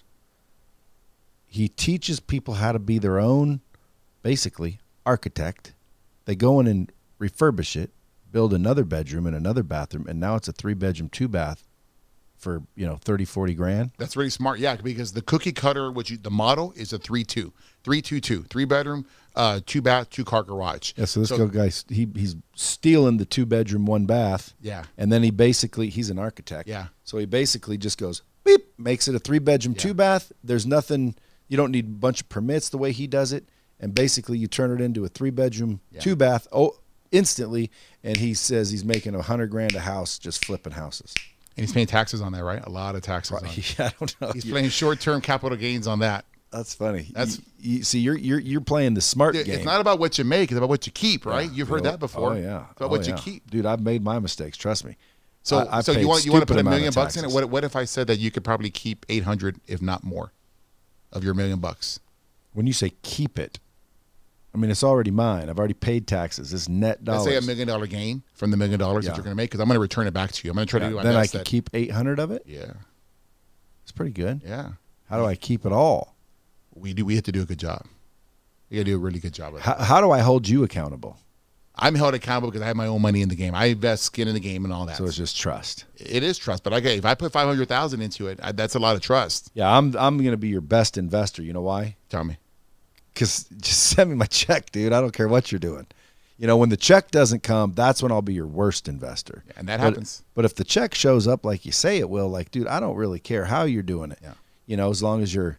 He teaches people how to be their own, basically, architect. They go in and refurbish it, build another bedroom and another bathroom, and now it's a 3-bedroom, 2-bath for 30, 40 grand. That's really smart. Yeah, because the cookie cutter, the model is a 3-2, 3-2-2, 3-bedroom, 2-bath, 2-car garage. Yeah, so this guy, he's stealing the 2-bedroom, 1-bath. Yeah. And then he's an architect. Yeah. So he basically just goes, beep, makes it a 3-bedroom, 2-bath. There's nothing, you don't need a bunch of permits the way he does it. And basically you turn it into a 3-bedroom, 2-bath instantly. And he says he's making $100 grand a house just flipping houses. And he's paying taxes on that, right? A lot of taxes on it. Yeah, I don't know. He's playing short-term capital gains on that. That's funny. See, you're playing the smart game. It's not about what you make; it's about what you keep, right? You've heard that before. Oh yeah. It's about what you keep, dude. I've made my mistakes. Trust me. So you want to put $1 million in it? What if I said that you could probably keep 800, if not more, of your $1 million? When you say keep it, I mean it's already mine. I've already paid taxes. It's net dollars. Let's say $1 million gain from the $1 million that you're going to make, because I'm going to return it back to you. I'm going to try to do my then best. Then I can keep 800 of it. Yeah, it's pretty good. Yeah. How do I keep it all? We have to do a good job. We got to do a really good job of it. How do I hold you accountable? I'm held accountable because I have my own money in the game. I invest skin in the game and all that. So it's just trust. It is trust, but if I put $500,000 into it, that's a lot of trust. Yeah, I'm going to be your best investor. You know why? Tell me. Because just send me my check, dude. I don't care what you're doing. When the check doesn't come, that's when I'll be your worst investor. Yeah, and that happens. But if the check shows up like you say it will, like, dude, I don't really care how you're doing it. Yeah. As long as you're,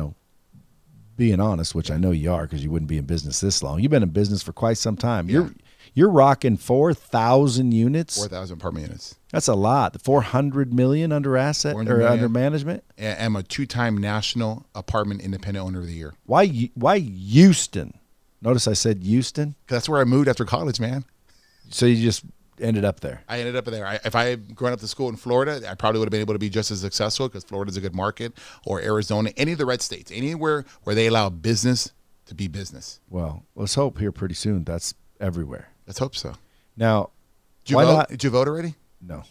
being honest, which I know you are because you wouldn't be in business this long. You've been in business for quite some time. Yeah. You're rocking 4,000 units. 4,000 apartment units. That's a lot. 400 million under asset or million. under management. And I'm a 2-time national apartment independent owner of the year. Why Houston? Notice I said Houston. Because that's where I moved after college, man. So you just ended up there. I ended up there. If I had grown up to school in Florida, I probably would have been able to be just as successful because Florida's a good market, or Arizona, any of the red states, anywhere where they allow business to be business. Well, let's hope here pretty soon that's everywhere. Let's hope so. Now, did you vote already? No.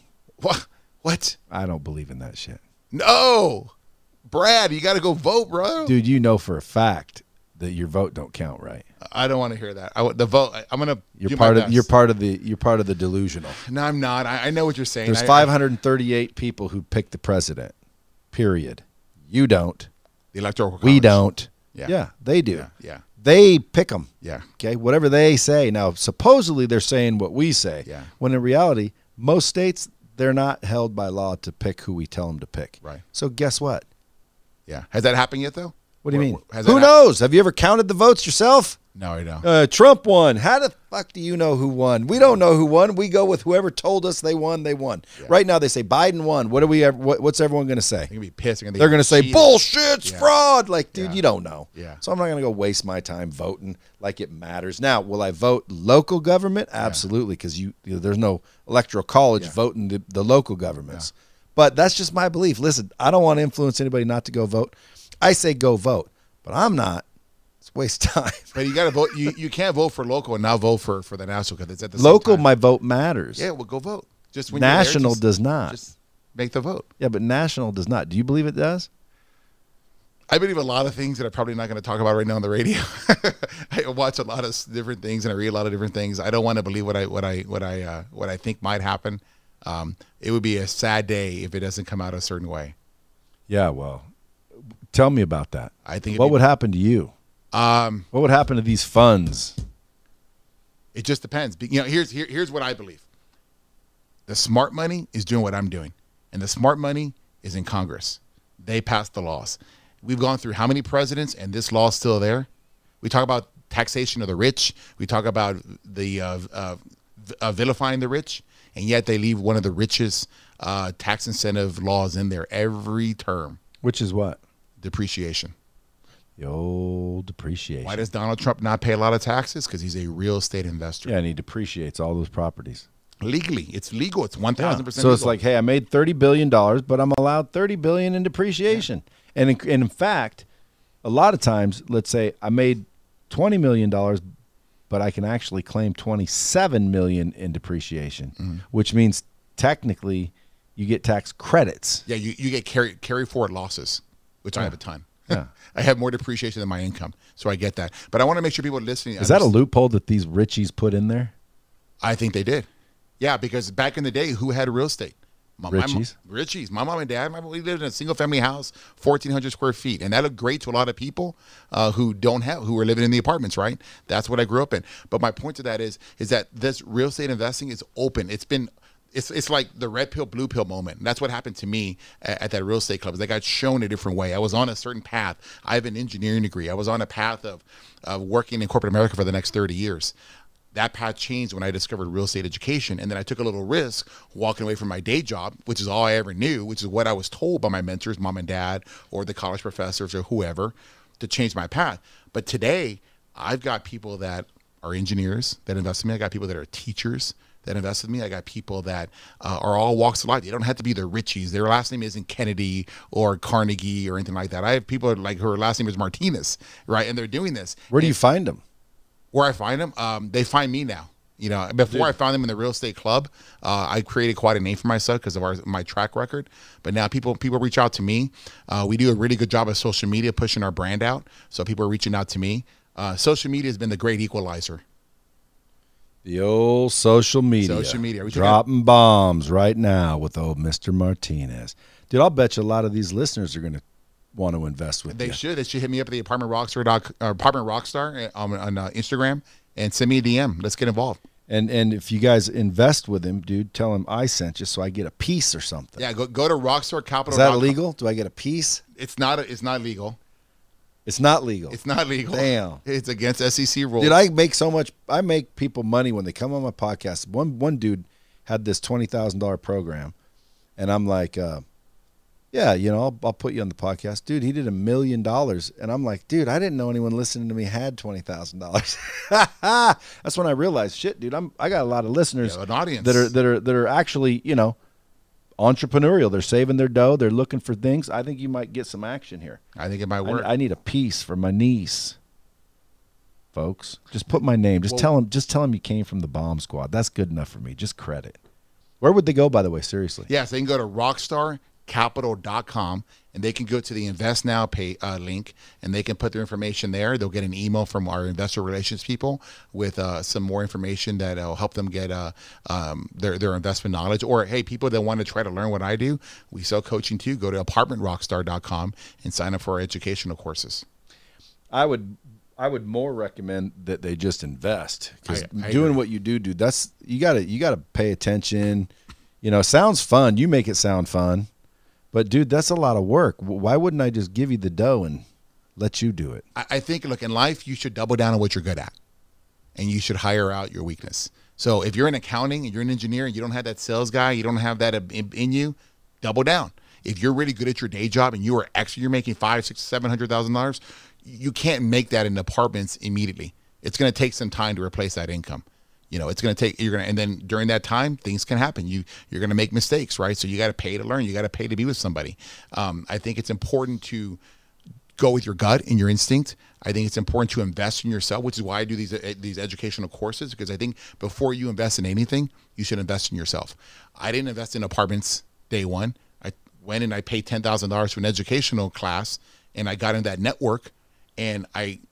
What? I don't believe in that shit. No. Brad, you got to go vote, bro. Dude, you know for a fact that your vote don't count, right? I don't want to hear that. The vote. I'm gonna. You're part of the delusional. No, I'm not. I know what you're saying. There's 538 people who pick the president. Period. You don't. The electoral college. We don't. Yeah. They do. Yeah. They pick them. Yeah. Okay. Whatever they say. Now, supposedly they're saying what we say. Yeah. When in reality, most states they're not held by law to pick who we tell them to pick. Right. So guess what? Yeah. Has that happened yet, though? What do you mean? Who knows? Have you ever counted the votes yourself? No, I don't. Trump won. How the fuck do you know who won? We don't know who won. We go with whoever told us they won. They won. Yeah. Right now they say Biden won. What's everyone going to say? They're going to be pissed. They're going to say bullshit's fraud. Like, dude, you don't know. Yeah. So I'm not going to go waste my time voting like it matters. Now, will I vote local government? Absolutely, because there's no electoral college voting the local governments. Yeah. But that's just my belief. Listen, I don't want to influence anybody not to go vote. I say go vote, but I'm not. It's waste time. But you got to vote. You can't vote for local and now vote for the national because it's at the local. Same time. My vote matters. Yeah, well, go vote. Just when national you're there, does not. Just make the vote. Yeah, but national does not. Do you believe it does? I believe a lot of things that I'm probably not going to talk about right now on the radio. I watch a lot of different things and I read a lot of different things. I don't want to believe what I think might happen. It would be a sad day if it doesn't come out a certain way. Yeah, well, tell me about that. I think what would happen to you? What would happen to these funds? It just depends. Here's what I believe. The smart money is doing what I'm doing, and the smart money is in Congress. They passed the laws. We've gone through how many presidents, and this law's still there? We talk about taxation of the rich. We talk about the vilifying the rich, and yet they leave one of the richest tax incentive laws in there every term. Which is what? Depreciation. The old depreciation. Why does Donald Trump not pay a lot of taxes? Because he's a real estate investor. Yeah, and he depreciates all those properties. Legally. It's legal. It's 1,000% So legal. it's like, hey, I made $30 billion, but I'm allowed $30 billion in depreciation. Yeah. And in fact, a lot of times, let's say I made $20 million, but I can actually claim $27 million in depreciation, which means technically you get tax credits. Yeah, you get carry forward losses, which I have a ton. Yeah. I have more depreciation than my income, so I get that. But I want to make sure people are listening. Is that a loophole that these richies put in there? I think they did. Yeah, because back in the day, who had real estate? Richies. Richies. My mom and dad, we lived in a single-family house, 1,400 square feet. And that looked great to a lot of people who were living in the apartments, right? That's what I grew up in. But my point to that is that this real estate investing is open. It's like the red pill, blue pill moment. And that's what happened to me at that real estate club. I got shown a different way. I was on a certain path. I have an engineering degree. I was on a path of working in corporate America for the next 30 years. That path changed when I discovered real estate education. And then I took a little risk walking away from my day job, which is all I ever knew, which is what I was told by my mentors, mom and dad, or the college professors or whoever, to change my path. But today, I've got people that are engineers that invest in me. I got people that are teachers that invest in me. I got people that are all walks of life. They don't have to be the richies. Their last name isn't Kennedy or Carnegie or anything like that. I have people like her last name is Martinez, right? And they're doing this. Where do you find them? Where I find them, they find me now. You know, before I found them in the real estate club, I created quite a name for myself because of my track record. But now people reach out to me. We do a really good job of social media pushing our brand out, so people are reaching out to me. Social media has been the great equalizer. The old social media. Social media. Dropping bombs right now with old Mr. Martinez. Dude, I'll bet you a lot of these listeners are going to want to invest with you. They should hit me up at the Apartment Rockstar on Instagram and send me a DM. Let's get involved. And if you guys invest with him, dude, tell him I sent you so I get a piece or something. Yeah, go to rockstarcapital.com. Is that illegal? Do I get a piece? It's not legal. It's not legal. It's not legal. Damn. It's against SEC rules. Dude, I make people money when they come on my podcast. One dude had this $20,000 program, and I'm like, yeah, you know, I'll put you on the podcast. Dude, he did $1 million. And I'm like, dude, I didn't know anyone listening to me had $20,000. That's when I realized, shit, dude, I got a lot of listeners an audience. that are actually, you know, entrepreneurial. They're saving their dough. They're looking for things. I think you might get some action here. I think it might work. I need a piece for my niece. Folks, just put my name. Just tell him you came from the Bomb Squad. That's good enough for me. Just credit. Where would they go, by the way? Seriously. Yeah, so they can go to rockstarcapital.com and they can go to the Invest Now link and they can put their information there. They'll get an email from our investor relations people with some more information that will help them get their investment knowledge. Or, hey, people that want to try to learn what I do, we sell coaching too. Go to apartmentrockstar.com and sign up for our educational courses. I would more recommend that they just invest, because I doing agree. what you do, dude, that's you gotta pay attention. You know, it sounds fun. You make it sound fun, but dude, that's a lot of work. Why wouldn't I just give you the dough and let you do it? I think, look, in life, you should double down on what you're good at, and you should hire out your weakness. So if you're in accounting and you're an engineer and you don't have that sales guy, you don't have that in you, double down. If you're really good at your day job and you're making $500,000, $600,000, $700,000, you can't make that in apartments immediately. It's going to take some time to replace that income. You know, it's going to take, and then during that time, things can happen. You're going to make mistakes, right? So you got to pay to learn. You got to pay to be with somebody. I think it's important to go with your gut and your instinct. I think it's important to invest in yourself, which is why I do these educational courses, because I think before you invest in anything, you should invest in yourself. I didn't invest in apartments day one. I went and I paid $10,000 for an educational class, and I got in that network, and I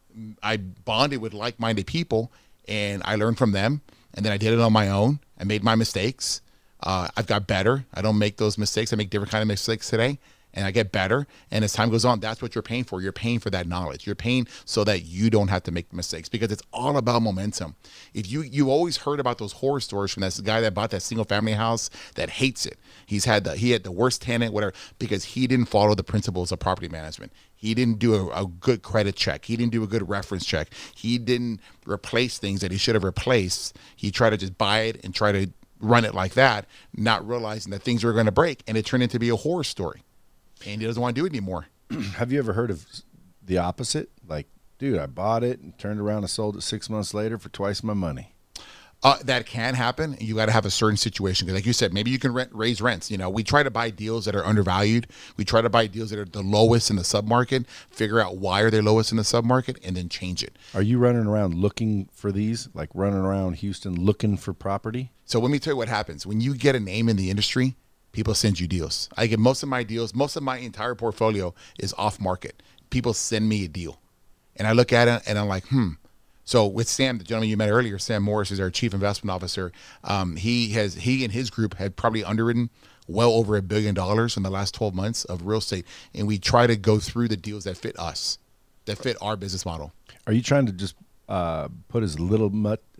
bonded with like-minded people, and I learned from them, and then I did it on my own. I made my mistakes. I've got better. I don't make those mistakes. I make different kind of mistakes today, and I get better. And as time goes on, that's what you're paying for. You're paying for that knowledge. You're paying so that you don't have to make mistakes, because it's all about momentum. If you always heard about those horror stories from that guy that bought that single family house that hates it. He had the worst tenant, whatever, because he didn't follow the principles of property management. He didn't do a good credit check. He didn't do a good reference check. He didn't replace things that he should have replaced. He tried to just buy it and try to run it like that, not realizing that things were going to break, and it turned into be a horror story. And he doesn't want to do it anymore. Have you ever heard of the opposite? Like, dude, I bought it and turned around and sold it 6 months later for twice my money. That can happen. You got to have a certain situation. Because like you said, maybe you can raise rents. We try to buy deals that are undervalued. We try to buy deals that are the lowest in the submarket, figure out why are they lowest in the submarket, and then change it. Are you running around looking for these, like running around Houston looking for property? So let me tell you what happens. When you get a name in the industry, people send you deals. I get most of my deals, most of my entire portfolio is off market. People send me a deal. And I look at it and I'm like, So with Sam, the gentleman you met earlier, Sam Morris is our chief investment officer. He and his group had probably underwritten well over $1 billion in the last 12 months of real estate. And we try to go through the deals that fit us, that fit our business model. Are you trying to just put as little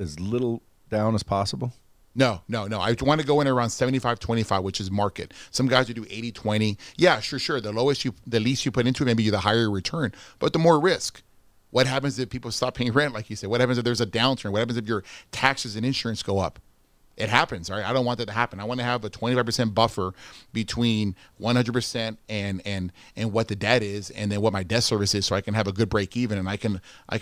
down as possible? No. I want to go in around 75-25, which is market. Some guys would do 80-20. Yeah, sure. The least you put into it, maybe the higher return, but the more risk. What happens if people stop paying rent, like you said? What happens if there's a downturn? What happens if your taxes and insurance go up? It happens, right? I don't want that to happen. I want to have a 25% buffer between 100% and what the debt is, and then what my debt service is, so I can have a good break even, and I can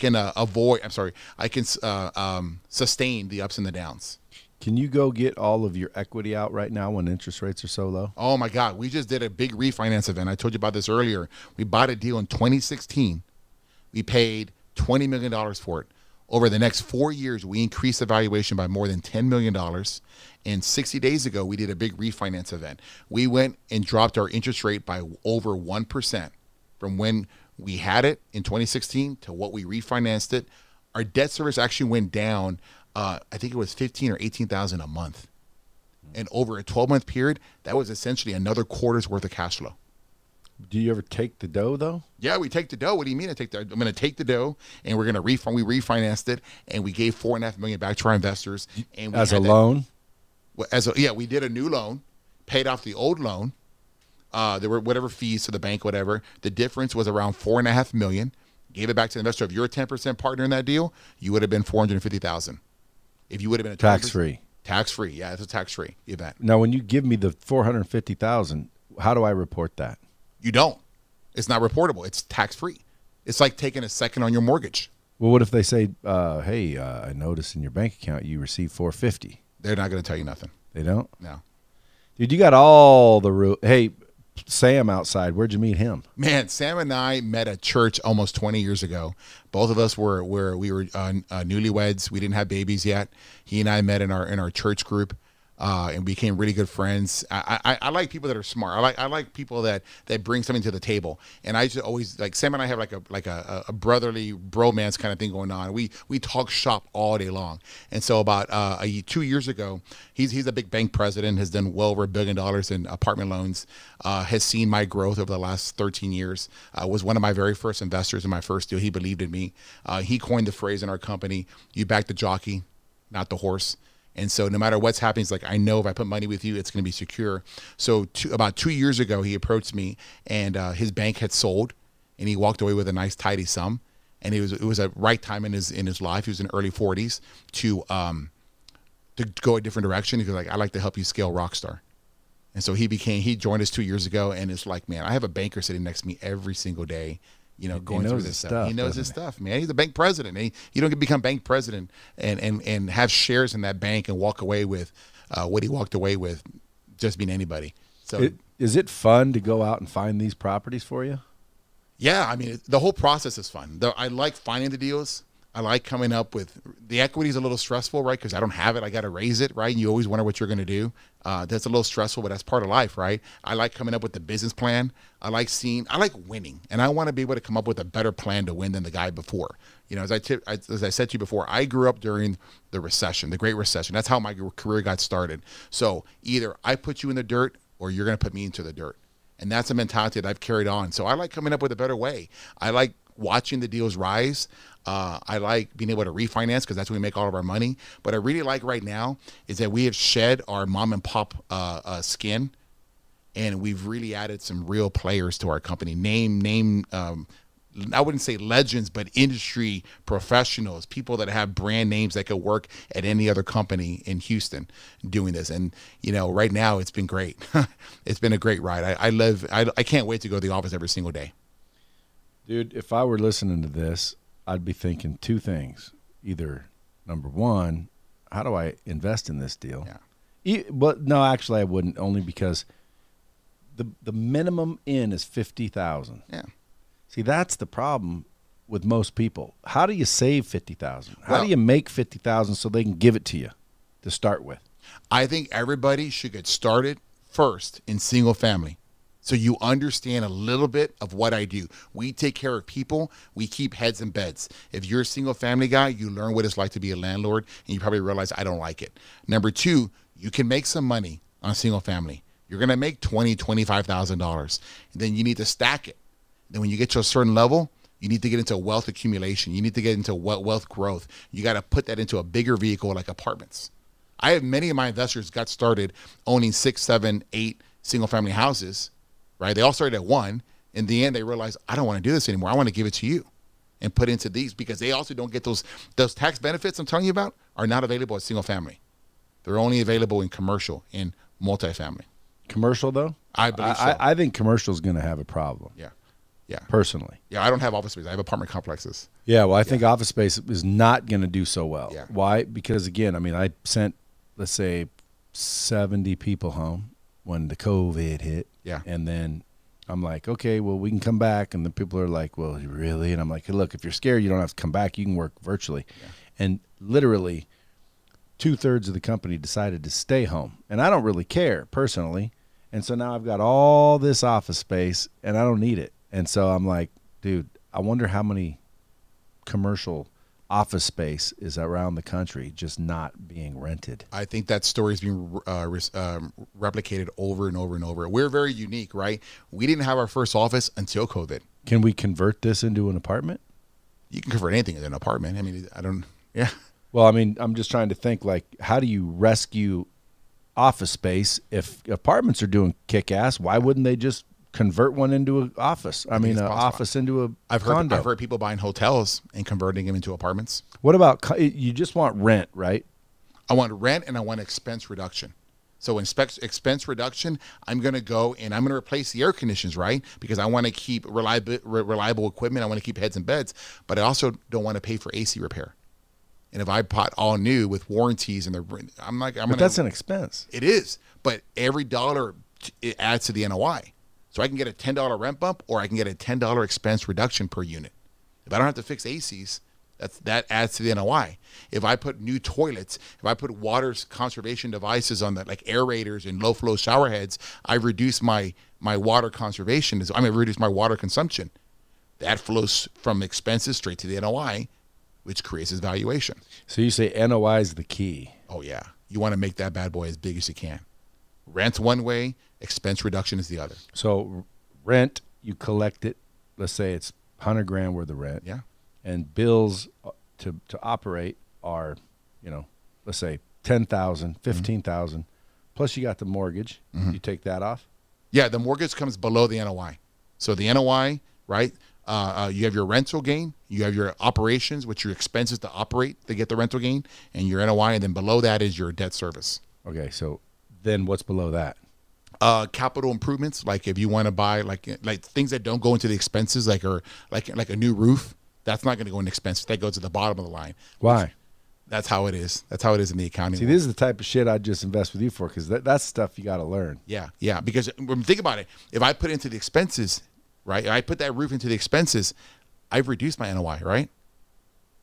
sustain the ups and the downs. Can you go get all of your equity out right now when interest rates are so low? Oh my God, we just did a big refinance event. I told you about this earlier. We bought a deal in 2016. We paid $20 million for it. Over the next 4 years, we increased the valuation by more than $10 million. And 60 days ago, we did a big refinance event. We went and dropped our interest rate by over 1% from when we had it in 2016 to what we refinanced it. Our debt service actually went down. I think it was $15,000 or $18,000 a month. And over a 12-month period, that was essentially another quarter's worth of cash flow. Do you ever take the dough, though? Yeah, we take the dough. What do you mean I take the dough? I'm going to take the dough, and we're going to refund. We refinanced it, and we gave $4.5 million back to our investors. And we as a loan? We did a new loan, paid off the old loan. There were whatever fees to the bank, whatever. The difference was around $4.5 million. Gave it back to the investor. If you're a 10% partner in that deal, you would have been $450,000. If you would have been a tax-free. Tax-free, yeah, it's a tax-free event. Now, when you give me the $450,000, how do I report that? You don't. It's not reportable. It's tax-free. It's like taking a second on your mortgage. Well, what if they say, hey, I noticed in your bank account you received $450,000? They're not going to tell you nothing. They don't? No. Dude, you got all the rules. Hey, Sam outside, where'd you meet him? Man, Sam and I met at church almost 20 years ago. Both of us were newlyweds. We didn't have babies yet. He and I met in our church group. And became really good friends. I like people that are smart. I like people that bring something to the table. And I just always like Sam and I have like a brotherly bromance kind of thing going on. We talk shop all day long. And so about 2 years ago, he's a big bank president, has done well over $1 billion in apartment loans, has seen my growth over the last 13 years. Was one of my very first investors in my first deal. He believed in me. He coined the phrase in our company, "You back the jockey, not the horse." And so no matter what's happening, it's like, I know if I put money with you, it's going to be secure. So about 2 years ago, he approached me, and his bank had sold, and he walked away with a nice, tidy sum. And it was a right time in his life. He was in early 40s to go a different direction. He was like, I'd like to help you scale Rockstar. And so he joined us 2 years ago, and it's like, man, I have a banker sitting next to me every single day, going through this stuff. He knows his stuff, man. He's a bank president. You don't become bank president and have shares in that bank and walk away with what he walked away with, just being anybody. So is it fun to go out and find these properties for you? Yeah, I mean, the whole process is fun. I like finding the deals. I like coming up with the equity is a little stressful, right? Because I don't have it. I got to raise it, right? And you always wonder what you're going to do. That's a little stressful, but that's part of life, right? I like coming up with the business plan. I like winning, and I want to be able to come up with a better plan to win than the guy before. You know, as I said to you before, I grew up during the recession, the Great Recession. That's how my career got started. So either I put you in the dirt or you're going to put me into the dirt. And that's a mentality that I've carried on. So I like coming up with a better way. I like watching the deals rise. I like being able to refinance because that's when we make all of our money. But I really like right now is that we have shed our mom and pop skin, and we've really added some real players to our company. I wouldn't say legends, but industry professionals, people that have brand names that could work at any other company in Houston doing this. And, you know, right now it's been great. It's been a great ride. I can't wait to go to the office every single day. Dude, if I were listening to this, I'd be thinking two things. Either, number one, how do I invest in this deal? Yeah. But no, actually I wouldn't, only because the minimum in is $50,000. Yeah. See, that's the problem with most people. How do you save $50,000? How do you make $50,000 so they can give it to you to start with? I think everybody should get started first in single family, so you understand a little bit of what I do. We take care of people. We keep heads in beds. If you're a single family guy, you learn what it's like to be a landlord, and you probably realize I don't like it. Number two, you can make some money on a single family. You're going to make $20,000, $25,000, and then you need to stack it. Then when you get to a certain level, you need to get into wealth accumulation. You need to get into wealth growth. You got to put that into a bigger vehicle like apartments. I have many of my investors got started owning 6, 7, 8 single family houses, right? They all started at one. In the end, they realized, I don't want to do this anymore. I want to give it to you and put into these, because they also don't get those tax benefits I'm telling you about are not available at single family. They're only available in commercial and multifamily. Commercial, though? I believe so. I think commercial is going to have a problem. Yeah. Yeah. Personally. Yeah, I don't have office space. I have apartment complexes. Yeah, well, I think office space is not going to do so well. Yeah. Why? Because, again, I mean, I sent, let's say, 70 people home when the COVID hit. Yeah. And then I'm like, okay, well, we can come back. And the people are like, well, really? And I'm like, hey, look, if you're scared, you don't have to come back. You can work virtually. Yeah. And literally 2/3 of the company decided to stay home. And I don't really care personally. And so now I've got all this office space and I don't need it. And so I'm like, dude, I wonder how many commercial office space is around the country just not being rented. I think that story is being replicated over and over and over. We're very unique, right? We didn't have our first office until COVID. Can we convert this into an apartment? You can convert anything into an apartment. I mean, yeah. Well, I mean, I'm just trying to think, like, how do you rescue office space? If apartments are doing kick-ass, why wouldn't they just convert one into an office? I mean, an office into a condo. I've heard people buying hotels and converting them into apartments. What about, you just want rent, right? I want rent and I want expense reduction. So in expense reduction, I'm going to go and I'm going to replace the air conditioners, right? Because I want to keep reliable equipment. I want to keep heads in beds, but I also don't want to pay for AC repair. And if I bought all new with warranties and but that's an expense. It is, but every dollar it adds to the NOI. So I can get a $10 rent bump, or I can get a $10 expense reduction per unit. If I don't have to fix ACs, that adds to the NOI. If I put new toilets, if I put water conservation devices on that, like aerators and low flow shower heads, I've reduced my water conservation. Reduced my water consumption. That flows from expenses straight to the NOI, which creates its valuation. So you say NOI is the key. Oh yeah, you want to make that bad boy as big as you can. Rent one way, expense reduction is the other. So rent, you collect it. Let's say it's $100,000 worth of rent. Yeah. And bills to operate are, let's say $10,000, $15,000. Plus you got the mortgage. Mm-hmm. You take that off. Yeah, the mortgage comes below the NOI. So the NOI, right? You have your rental gain, you have your operations, which are your expenses to operate to get the rental gain, and your NOI, and then below that is your debt service. Okay, so then what's below that? Capital improvements, like if you want to buy like things that don't go into the expenses, like a new roof, that's not going to go in expenses. That goes to the bottom of the line. Why? That's how it is. That's how it is in the accounting. See, this is the type of shit I'd just invest with you for, because that's stuff you got to learn. Yeah. Because when you think about it, if I put into the expenses, right, I put that roof into the expenses, I've reduced my NOI, right?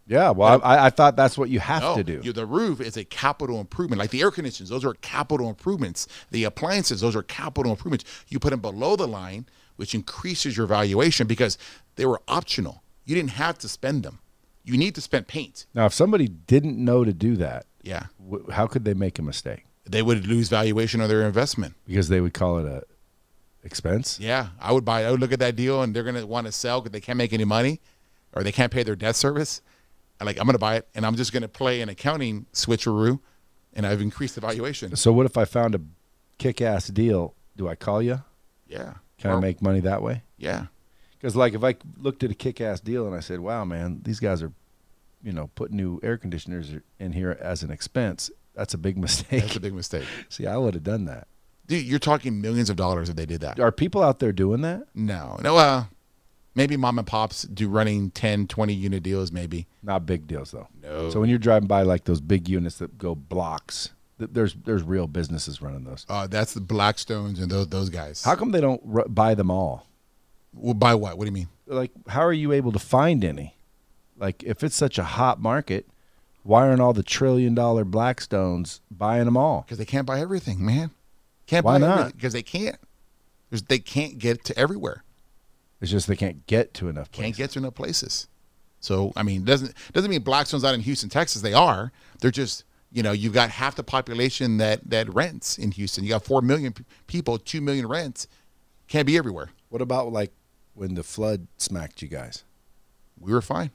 Yeah, well, I thought that's what you have to do. The roof is a capital improvement. Like the air conditioners, those are capital improvements. The appliances, those are capital improvements. You put them below the line, which increases your valuation because they were optional. You didn't have to spend them. You need to spend paint. Now, if somebody didn't know to do that, Yeah. How could they make a mistake? They would lose valuation of their investment. Because they would call it a expense? Yeah. I would look at that deal and they're going to want to sell because they can't make any money or they can't pay their debt service. I'm going to buy it and I'm just going to play an accounting switcheroo and I've increased the valuation. So what if I found a kick-ass deal? Do I call you? Yeah. Can I make money that way? Yeah. Because like if I looked at a kick-ass deal and I said, wow, man, these guys are, putting new air conditioners in here as an expense, that's a big mistake. That's a big mistake. See, I would have done that. Dude, you're talking millions of dollars if they did that. Are people out there doing that? No. Maybe mom and pops do running 10, 20 unit deals maybe. Not big deals, though. No. So when you're driving by like those big units that go blocks, there's real businesses running those. That's the Blackstones and those guys. How come they don't buy them all? Well, buy what? What do you mean? Like, how are you able to find any? Like, if it's such a hot market, why aren't all the $1 trillion Blackstones buying them all? Because they can't buy everything, man. Can't Why buy not? everything because they can't. They can't get to everywhere. It's just they can't get to enough places. Can't get to enough places. So, I mean, doesn't mean Blackstone's out in Houston, Texas. They are. They're just, you've got half the population that rents in Houston. You got 4 million people, 2 million rents. Can't be everywhere. What about like when the flood smacked you guys? We were fine.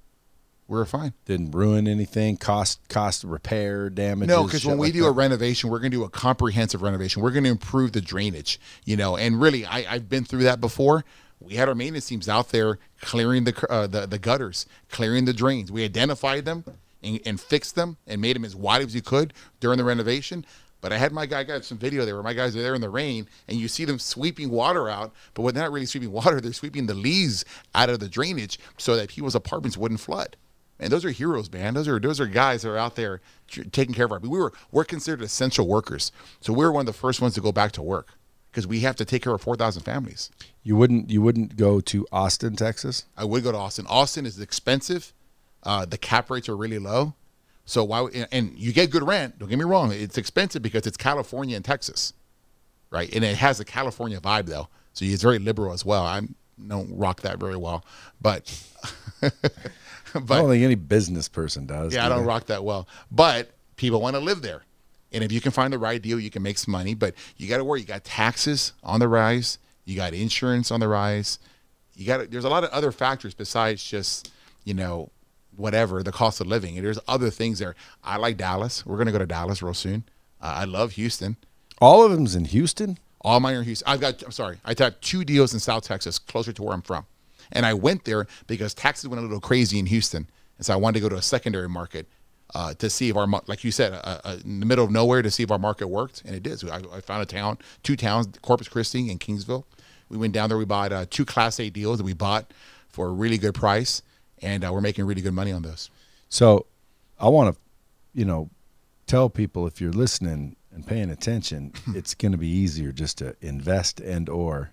Didn't ruin anything, cost repair, damages? No, because when we like do that? a renovation, we're going to do a comprehensive renovation. We're going to improve the drainage, and really, I've been through that before. We had our maintenance teams out there clearing the gutters, clearing the drains. We identified them and fixed them and made them as wide as you could during the renovation. But I had I got some video there where my guys are there in the rain and you see them sweeping water out, but when they're not really sweeping water, they're sweeping the leaves out of the drainage so that people's apartments wouldn't flood. And those are heroes, man. Those are guys that are out there taking care of our people. We're considered essential workers. So we're one of the first ones to go back to work because we have to take care of 4,000 families. You wouldn't go to Austin, Texas? I would go to Austin. Austin is expensive. The cap rates are really low. So and you get good rent. Don't get me wrong. It's expensive because it's California and Texas, right? And it has a California vibe though. So it's very liberal as well. I don't rock that very well, but I don't think any business person does. Yeah, I don't rock that well. But people want to live there. And if you can find the right deal, you can make some money. But you got to worry. You got taxes on the rise. You got insurance on the rise. There's a lot of other factors besides just, whatever, the cost of living. And there's other things there. I like Dallas. We're going to go to Dallas real soon. I love Houston. All of them's in Houston? All mine are in Houston. I have 2 deals in South Texas, closer to where I'm from. And I went there because taxes went a little crazy in Houston. And so I wanted to go to a secondary market to see if like you said, in the middle of nowhere to see if our market worked. And it did. So I found 2 towns, Corpus Christi and Kingsville. We went down there. We bought 2 Class A deals that we bought for a really good price. And we're making really good money on those. So I want to, tell people if you're listening and paying attention, it's going to be easier just to invest and or,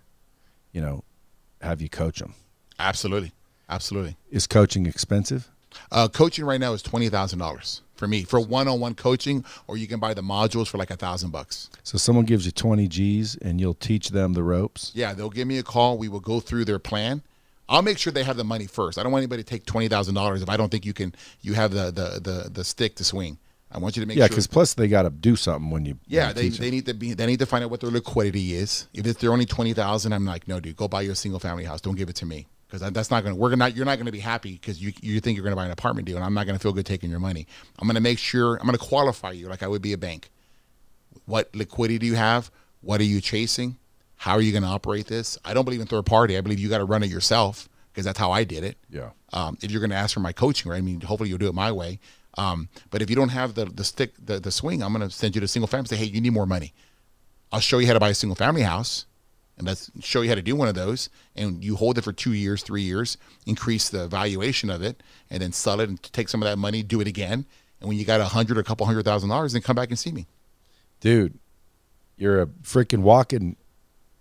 have you coach them. Absolutely. Is coaching expensive? Coaching right now is $20,000 for me for one-on-one coaching, or you can buy the modules for like $1,000. So someone gives you 20 G's and you'll teach them the ropes? Yeah, they'll give me a call. We will go through their plan. I'll make sure they have the money first. I don't want anybody to take $20,000 if I don't think you have the stick to swing. I want you to make sure. Yeah, because plus they got to do something when you. Yeah, they need to find out what their liquidity is. If they're only $20,000, I'm like, no, dude, go buy your single family house. Don't give it to me because that's not going to. You're not going to be happy because you think you're going to buy an apartment deal, and I'm not going to feel good taking your money. I'm going to make sure. I'm going to qualify you like I would be a bank. What liquidity do you have? What are you chasing? How are you going to operate this? I don't believe in third party. I believe you got to run it yourself because that's how I did it. Yeah. If you're going to ask for my coaching, right? I mean, hopefully you'll do it my way. But if you don't have the stick, the swing, I'm going to send you to single family. Say, hey, you need more money. I'll show you how to buy a single family house, and let's show you how to do one of those. And you hold it for 2 years, 3 years, increase the valuation of it, and then sell it and take some of that money, do it again. And when you got $100 or a couple $100,000, then come back and see me. Dude, you're a freaking walking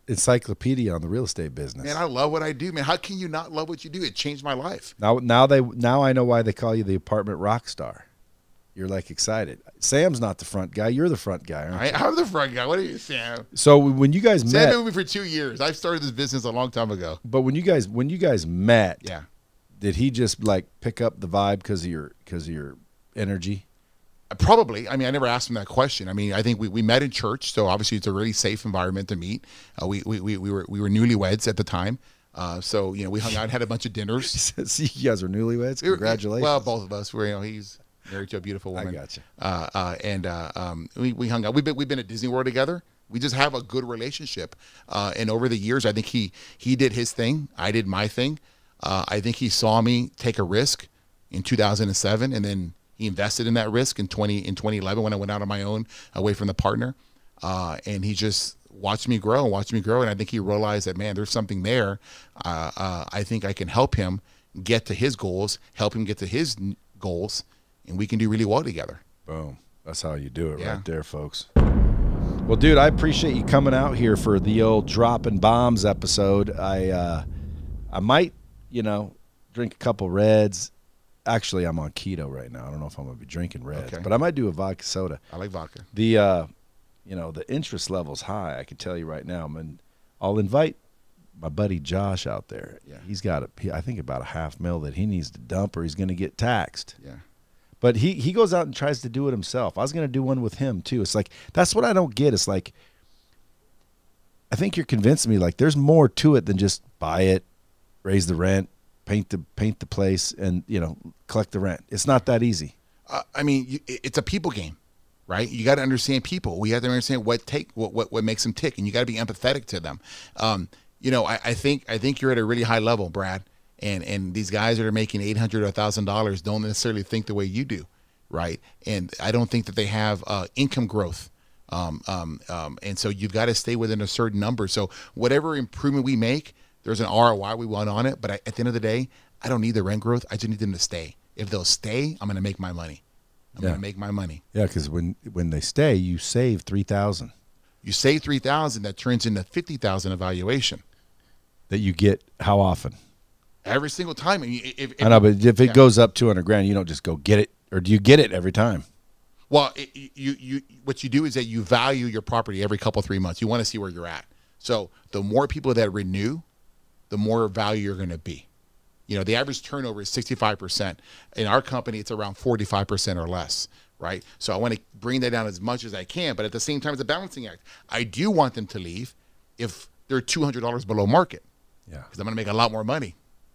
encyclopedia on the real estate business. Man, I love what I do, man. How can you not love what you do? It changed my life. Now I know why they call you the apartment rock star. You're like excited. Sam's not the front guy. You're the front guy, aren't you? I'm the front guy. What are you, Sam? So when you guys Sam met, been with me for 2 years. I started this business a long time ago. but when you guys met, Yeah. did he just like pick up the vibe because of your energy? Probably. I mean, I never asked him that question. I mean, I think we met in church, so obviously it's a really safe environment to meet. We were newlyweds at the time, so we hung out and had a bunch of dinners. See, you guys are newlyweds. Congratulations. Well, both of us were. He's married to a beautiful woman. I got And you. we hung out. We've been at Disney World together. We just have a good relationship. And over the years, I think he did his thing. I did my thing. I think he saw me take a risk in 2007, and then he invested in that risk in 2011 when I went out on my own, away from the partner. And he just watched me grow. And I think he realized that, man, there's something there. I think I can help him get to his goals, help him get to his goals, and we can do really well together. Boom. That's how you do it Yeah. right there, folks. Well, dude, I appreciate you coming out here for the old Dropping Bombs episode. I might, drink a couple Reds. Actually, I'm on keto right now. I don't know if I'm going to be drinking Reds, Okay. but I might do a vodka soda. I like vodka. The interest level's high. I can tell you right now. I'll invite my buddy Josh out there. Yeah. He's got I think about $500,000 that he needs to dump or he's going to get taxed. Yeah. But he goes out and tries to do it himself. I was going to do one with him too. It's like, that's what I don't get. It's like, I think you're convincing me like there's more to it than just buy it, raise the rent, paint the place, and collect the rent. It's not that easy. I mean, it's a people game, right? You got to understand people. We have to understand what makes them tick, and you got to be empathetic to them. I think you're at a really high level, Brad, and these guys that are making $800 or $1,000 don't necessarily think the way you do, right? And I don't think that they have income growth. And so you've got to stay within a certain number. So whatever improvement we make, there's an ROI we want on it. But at the end of the day, I don't need the rent growth. I just need them to stay. If they'll stay, I'm going to make my money. I'm going to make my money. Yeah, because when they stay, you save $3,000 You save $3,000, that turns into $50,000 evaluation. that you get how often? Every single time. I know, but if it goes up $200,000, you don't just go get it, or do you get it every time? Well, what you do is that you value your property every couple 3 months. You want to see where you're at. So the more people that renew, the more value you're going to be. The average turnover is 65%. In our company, it's around 45% or less, right? So I want to bring that down as much as I can, but at the same time, it's a balancing act. I do want them to leave if they're $200 below market. Yeah. Because I'm going to make a lot more money.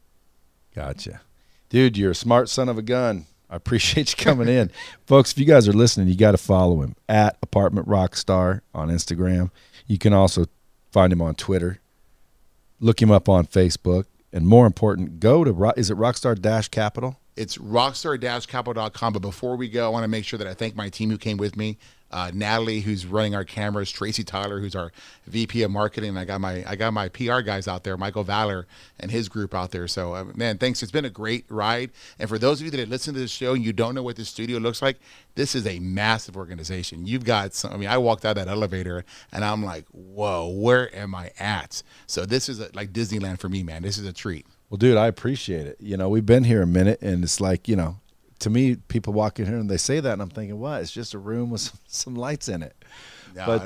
Gotcha. Dude, you're a smart son of a gun. I appreciate you coming in. Folks, if you guys are listening, you got to follow him at Apartment Rockstar on Instagram. You can also find him on Twitter. Look him up on Facebook. And more important, go to, is it Rockstar-Capital? It's rockstar-capital.com. But before we go, I want to make sure that I thank my team who came with me. Natalie, who's running our cameras, Tracy Tyler, who's our VP of marketing. I got my PR guys out there, Michael Valor and his group out there. So, man, thanks. It's been a great ride. And for those of you that listen to this show and you don't know what this studio looks like, this is a massive organization. You've got I walked out that elevator and I'm like, whoa, where am I at? So this is like Disneyland for me, man. This is a treat. Well, dude, I appreciate it. We've been here a minute, and it's like, to me, people walk in here and they say that, and I'm thinking, what? It's just a room with some lights in it. No, But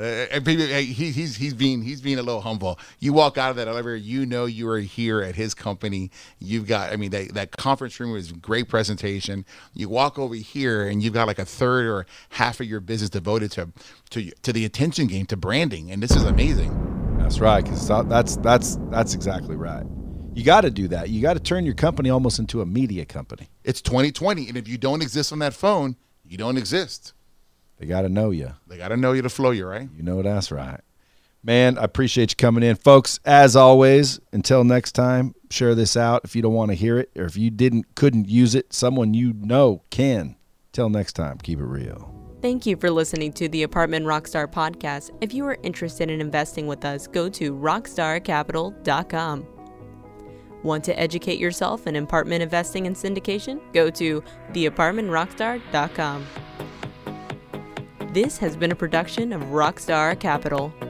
he's being a little humble. You walk out of that elevator, you are here at his company. You've got, that conference room was a great presentation. You walk over here, and you've got like a third or half of your business devoted to the attention game, to branding, and this is amazing. That's right, because that's exactly right. You got to do that. You got to turn your company almost into a media company. It's 2020, and if you don't exist on that phone, you don't exist. They got to know you. They got to know you to flow you, right? You know that's right. Man, I appreciate you coming in. Folks, as always, until next time, share this out if you don't want to hear it, or if you couldn't use it, someone can. Till next time, keep it real. Thank you for listening to the Apartment Rockstar podcast. If you are interested in investing with us, go to rockstarcapital.com. Want to educate yourself in apartment investing and syndication? Go to theapartmentrockstar.com. This has been a production of Rockstar Capital.